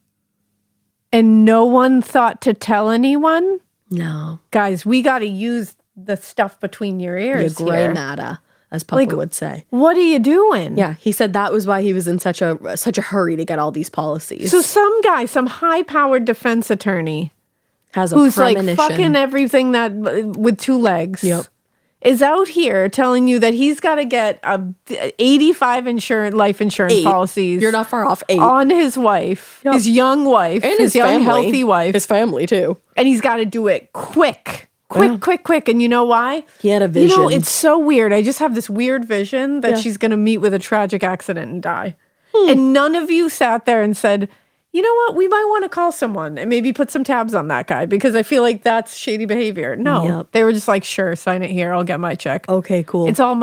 And no one thought to tell anyone? No. Guys, we gotta use the stuff between your You ears gray here. nada, as Papa Like- would say. What are you doing? Yeah, he said that was why he was in such a such a hurry to get all these policies. So some guy, some high-powered defense attorney has a who's like premonition. fucking everything that with two legs Yep. is out here telling you that he's got to get a eighty-five insurance life insurance Eight. policies You're not far off. Eight. on his wife, Yep. his young wife, And his, his young family. healthy wife, His family too. and he's got to do it quick. Quick, Yeah. quick, quick. And you know why? He had a You know, vision. it's so weird. I just have this weird vision that Yeah. she's going to meet with a tragic accident and die. Hmm. And none of you sat there and said, you know what? We might want to call someone and maybe put some tabs on that guy because I feel like that's shady behavior. No, Yep. they were just like, sure, sign it here. I'll get my check. Okay, cool. It's all money.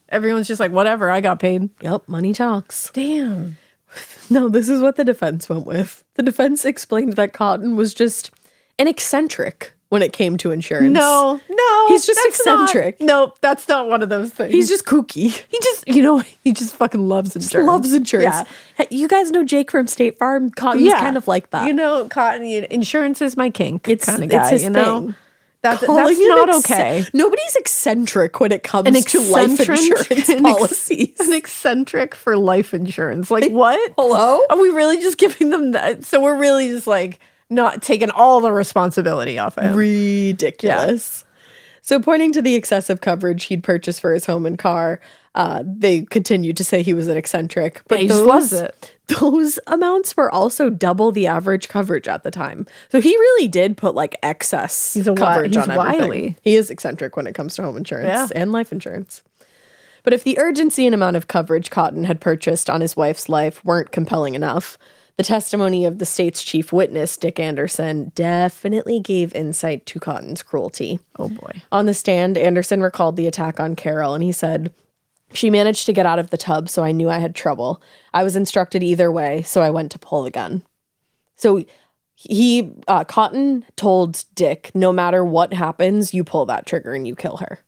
Everyone's just like, whatever, I got paid. Yep, money talks. Damn. No, this is what the defense went with. The defense explained that Cotton was just an eccentric when it came to insurance. No, no. He's just that's not- eccentric. nope, that's not one of those things. He's just kooky. he just, you know, he just fucking loves Just insurance. loves insurance. Yeah. Hey, you guys know Jake from State Farm? Cotton's Yeah. kind of like that. You know, Cotton, you- insurance is my kink. It's- kind of it's guy, his you know? thing. That's, Calling that's it not ecce- okay. Nobody's eccentric when it comes An to life eccentric- insurance an ex- policies. An eccentric for life insurance. Like, what? Hello? Are we really just giving them that? So we're really just like not taking all the responsibility off of him. Ridiculous. So, pointing to the excessive coverage he'd purchased for his home and car, uh, they continued to say he was an eccentric. But Yeah, he just those, loves it. those amounts were also double the average coverage at the time. So he really did put like excess He's a wi- coverage he's on everything. wily. He is eccentric when it comes to home insurance Yeah. and life insurance. But if the urgency and amount of coverage Cotton had purchased on his wife's life weren't compelling enough, the testimony of the state's chief witness, Dick Anderson, definitely gave insight to Cotton's cruelty. Oh boy. On the stand, Anderson recalled the attack on Carol and he said, "She managed to get out of the tub, so I knew I had trouble. I was instructed either way, so I went to pull the gun." So he, uh, Cotton told Dick, no matter what happens, you pull that trigger and you kill her.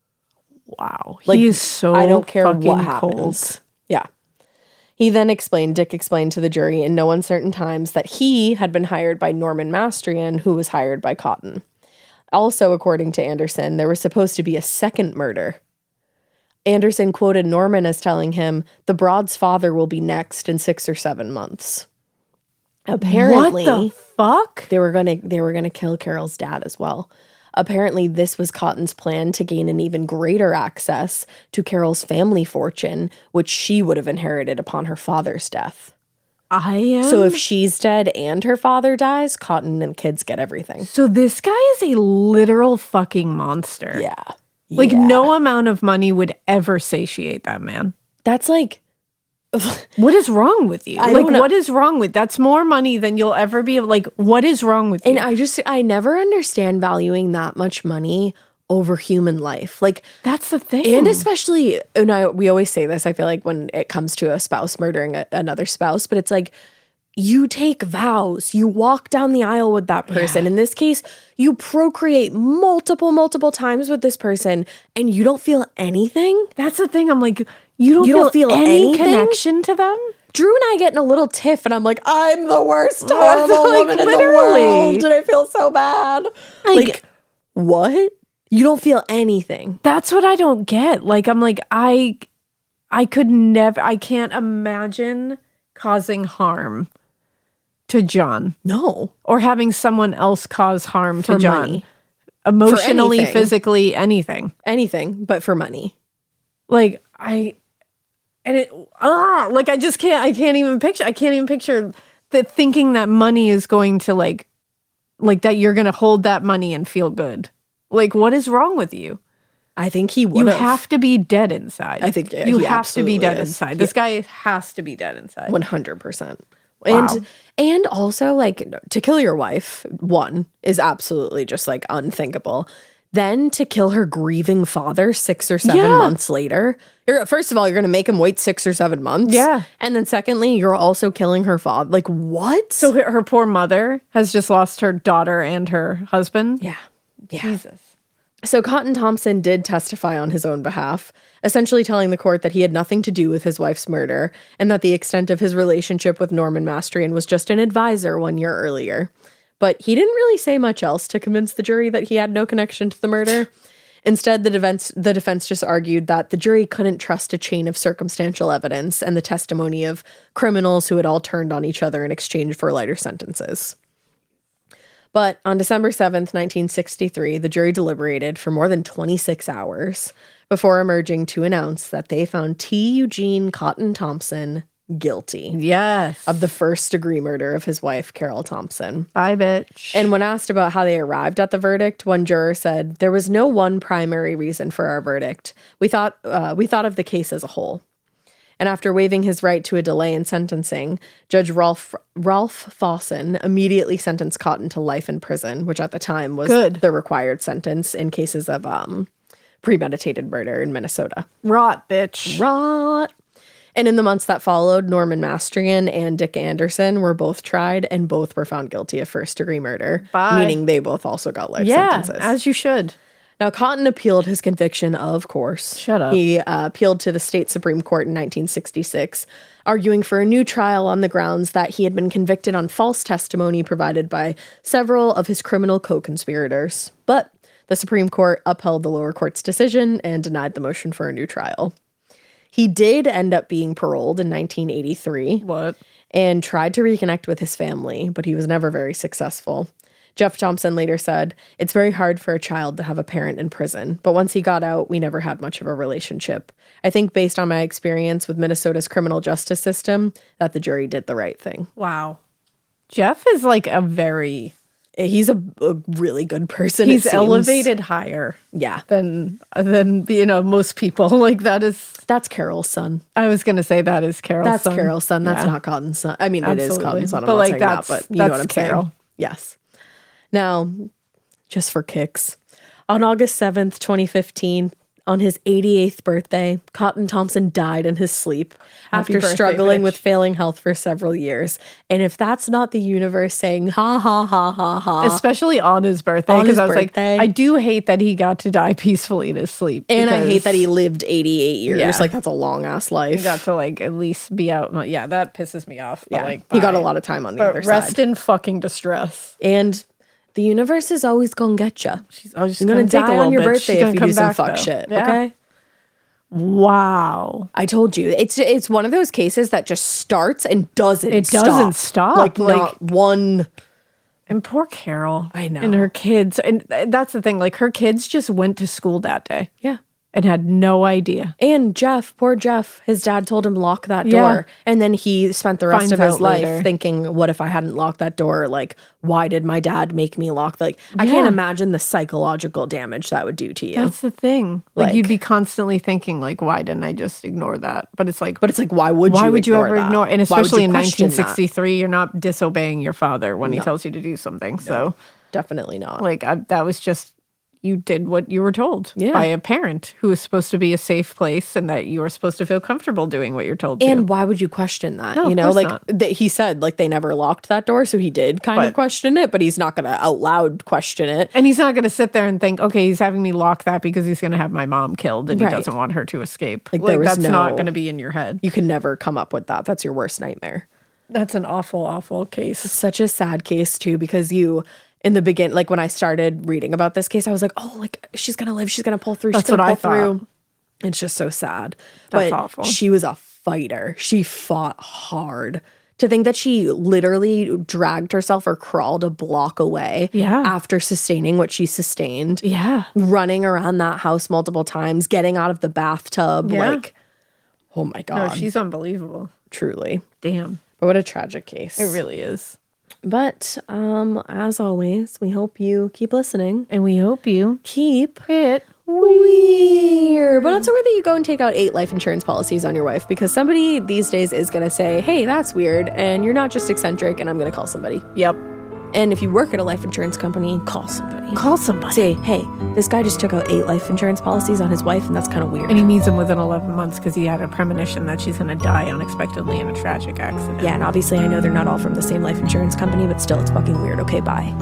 Wow. Like, he is so I don't care fucking what happens. cold. Yeah. He then explained, Dick explained to the jury in no uncertain times that he had been hired by Norman Mastrian, who was hired by Cotton. Also, according to Anderson, there was supposed to be a second murder. Anderson quoted Norman as telling him, "The broad's father will be next in six or seven months." Apparently, What the fuck? they were gonna they were gonna kill Carol's dad as well. Apparently, this was Cotton's plan to gain an even greater access to Carol's family fortune, which she would have inherited upon her father's death. I am. So if she's dead and her father dies, Cotton and kids get everything. So this guy is a literal fucking monster. Yeah. Like Yeah. no amount of money would ever satiate that man. That's like What is wrong with you? I like don't know. what is wrong with that's more money than you'll ever be able like what is wrong with you? and I just I never understand valuing that much money over human life. Like that's the thing. and especially and I we always say this, I feel like when it comes to a spouse murdering a, another spouse, but it's like you take vows, you walk down the aisle with that person. In this case, you procreate multiple, multiple times with this person and you don't feel anything. that's the thing. I'm like, you don't, You feel, don't feel any anything? connection to them? Drew and I get in a little tiff and I'm like, I'm the worst That's horrible like woman in the literally. world. And I feel so bad. Like, Like, what? You don't feel anything. that's what I don't get. Like I'm like, I I could never I can't imagine causing harm to John No. or having someone else cause harm to For John. money. Emotionally, anything. physically, anything. Anything but for money. Like I and it ah like I just can't I can't even picture I can't even picture the thinking that money is going to like like that you're gonna hold that money and feel good. Like what is wrong with you? I think he You would have to be dead inside. I think, yeah, you he have to be dead absolutely is. inside. This guy has to be dead inside. one hundred percent. And Wow. and also like to kill your wife, one is absolutely just like unthinkable. Then to kill her grieving father six or seven Yeah. months later. You're, first of all, you're going to make him wait six or seven months. Yeah. And then secondly, you're also killing her father. Like what? So her, her poor mother has just lost her daughter and her husband. yeah. Yeah. Jesus. So Cotton Thompson did testify on his own behalf, essentially telling the court that he had nothing to do with his wife's murder and that the extent of his relationship with Norman Mastrian was just an advisor one year earlier. But he didn't really say much else to convince the jury that he had no connection to the murder. Instead, the defense, the defense just argued that the jury couldn't trust a chain of circumstantial evidence and the testimony of criminals who had all turned on each other in exchange for lighter sentences. But on December seventh, nineteen sixty-three, the jury deliberated for more than twenty-six hours before emerging to announce that they found T. Eugene Cotton Thompson guilty Yes. of the first degree murder of his wife, Carol Thompson. Bye, bitch. And when asked about how they arrived at the verdict, one juror said, "There was no one primary reason for our verdict. We thought uh, we thought of the case as a whole." And after waiving his right to a delay in sentencing, Judge Ralph Ralph Fawson immediately sentenced Cotton to life in prison, which at the time was Good. the required sentence in cases of um, premeditated murder in Minnesota. Rot, bitch. Rot. And in the months that followed, Norman Mastrian and Dick Anderson were both tried and both were found guilty of first degree murder, Bye. meaning they both also got life Yeah, sentences. as you should. Now, Cotton appealed his conviction, of course. Shut up. He uh, appealed to the state Supreme Court in nineteen sixty-six, arguing for a new trial on the grounds that he had been convicted on false testimony provided by several of his criminal co-conspirators. But the Supreme Court upheld the lower court's decision and denied the motion for a new trial. He did end up being paroled in nineteen eighty-three. What? And tried to reconnect with his family, but he was never very successful. Jeff Thompson later said, "It's very hard for a child to have a parent in prison, but once he got out, we never had much of a relationship. I think based on my experience with Minnesota's criminal justice system, that the jury did the right thing." Wow. Jeff is like a very... He's a, a really good person. it He's seems. elevated higher Yeah, than, than, you know, most people. Like, that is... that's Carol's son. I was going to say that is Carol's That's son. Carol's son. That's Yeah. not Cotton's son. I mean, it is Absolutely. Cotton's son. I'm But, not like, saying that's- that, but you know that's what I'm Carol. saying. Yes. Now, just for kicks, on August seventh, twenty fifteen, on his eighty-eighth birthday, Cotton Thompson died in his sleep Happy after birthday, struggling bitch. with failing health for several years. And if that's not the universe saying ha ha ha ha ha, Especially on his birthday. On Because his I was birthday. like, I do hate that he got to die peacefully in his sleep. and I hate because that he lived eighty-eight years. Yeah. Like, that's a long ass life. he got to, like, at least be out. No, yeah, that pisses me off. But, yeah, like, he got a bye. lot of time on the But other rest side. in fucking distress. And the universe is always gonna get you. She's, I was just You're gonna, take a die little on your bit. She's birthday gonna if you come do some back, fuck though. shit. Yeah. Okay. Wow. I told you, it's it's one of those cases that just starts and doesn't. It doesn't stop. Like, Like- not one. And poor Carol. I know. And her kids. And th- that's the thing. Like, her kids just went to school that day Yeah. and had no idea. And Jeff, poor Jeff, his dad told him lock that Yeah. door, and then he spent the rest Finds of his out life later. thinking, "What if I hadn't locked that door? Like, why did my dad make me lock?" Like, I can't Yeah. imagine the psychological damage that would do to you. That's the thing. Like, you'd Like- be constantly thinking, like, why didn't I just ignore that? But it's like, but it's like, why would why you? would you ignore ever that? ignore? And Why would especially you in question nineteen that? sixty-three, you're not disobeying your father when he No. tells you to do something. So, Definitely not. like, I, that was just, you did what you were told Yeah. by a parent who is supposed to be a safe place and that you are supposed to feel comfortable doing what you're told to. And why would you question that? No, you of know, course like not. th- he said, like they never locked that door, so he did kind But- of question it, but he's not going to out loud question it. And he's not going to sit there and think, okay, he's having me lock that because he's going to have my mom killed and Right. he doesn't want her to escape. Like, Like, there was that's not no- going to be in your head. You can never come up with that. That's your worst nightmare. That's an awful, awful case. Such a sad case too, because you in the begin, like when I started reading about this case, I was like, oh, like she's gonna live, she's gonna pull through, she's That's gonna what I pull thought. through. It's just so sad. That's but awful. she was a fighter. She fought hard. To think that she literally dragged herself or crawled a block away Yeah. after sustaining what she sustained. Yeah. Running around that house multiple times, getting out of the bathtub, Yeah. like, oh my No, god, she's unbelievable. truly. Damn. But what a tragic case. It really is. But um, as always, we hope you keep listening. And we hope you Keep it. weird. But not so weird that you go and take out eight life insurance policies on your wife, because somebody these days is going to say, hey, that's weird, and you're not just eccentric, and I'm going to call somebody. Yep. And if you work at a life insurance company, call somebody. Call somebody. Say, hey, this guy just took out eight life insurance policies on his wife, and that's kind of weird. And he needs him within eleven months because he had a premonition that she's going to die unexpectedly in a tragic accident. Yeah, and obviously I know they're not all from the same life insurance company, but still, it's fucking weird. Okay, bye.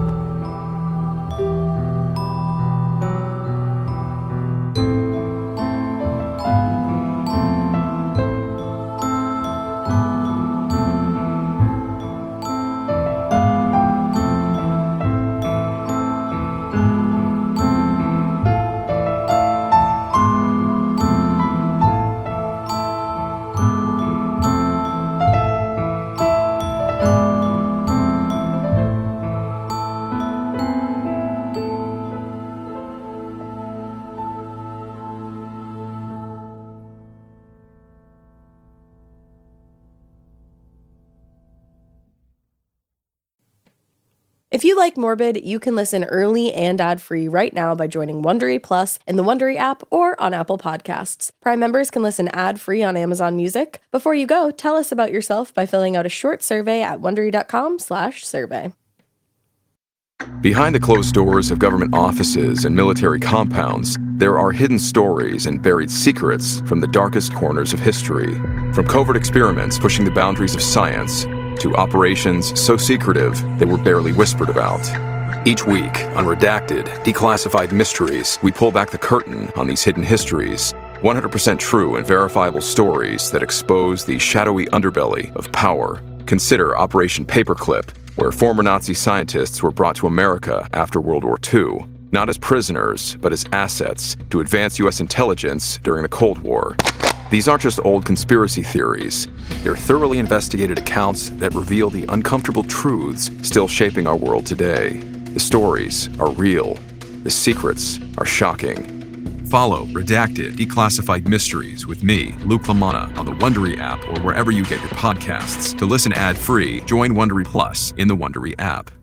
If you like Morbid, you can listen early and ad-free right now by joining Wondery Plus in the Wondery app or on Apple Podcasts. Prime members can listen ad-free on Amazon Music. Before you go, tell us about yourself by filling out a short survey at wondery dot com slash survey. Behind the closed doors of government offices and military compounds, there are hidden stories and buried secrets from the darkest corners of history. From covert experiments pushing the boundaries of science to operations so secretive they were barely whispered about. Each week, on Redacted, Declassified Mysteries, we pull back the curtain on these hidden histories, one hundred percent true and verifiable stories that expose the shadowy underbelly of power. Consider Operation Paperclip, where former Nazi scientists were brought to America after World War Two, not as prisoners, but as assets to advance U S intelligence during the Cold War. These aren't just old conspiracy theories. They're thoroughly investigated accounts that reveal the uncomfortable truths still shaping our world today. The stories are real. The secrets are shocking. Follow Redacted Declassified Mysteries with me, Luke LaManna, on the Wondery app or wherever you get your podcasts. To listen ad-free, join Wondery Plus in the Wondery app.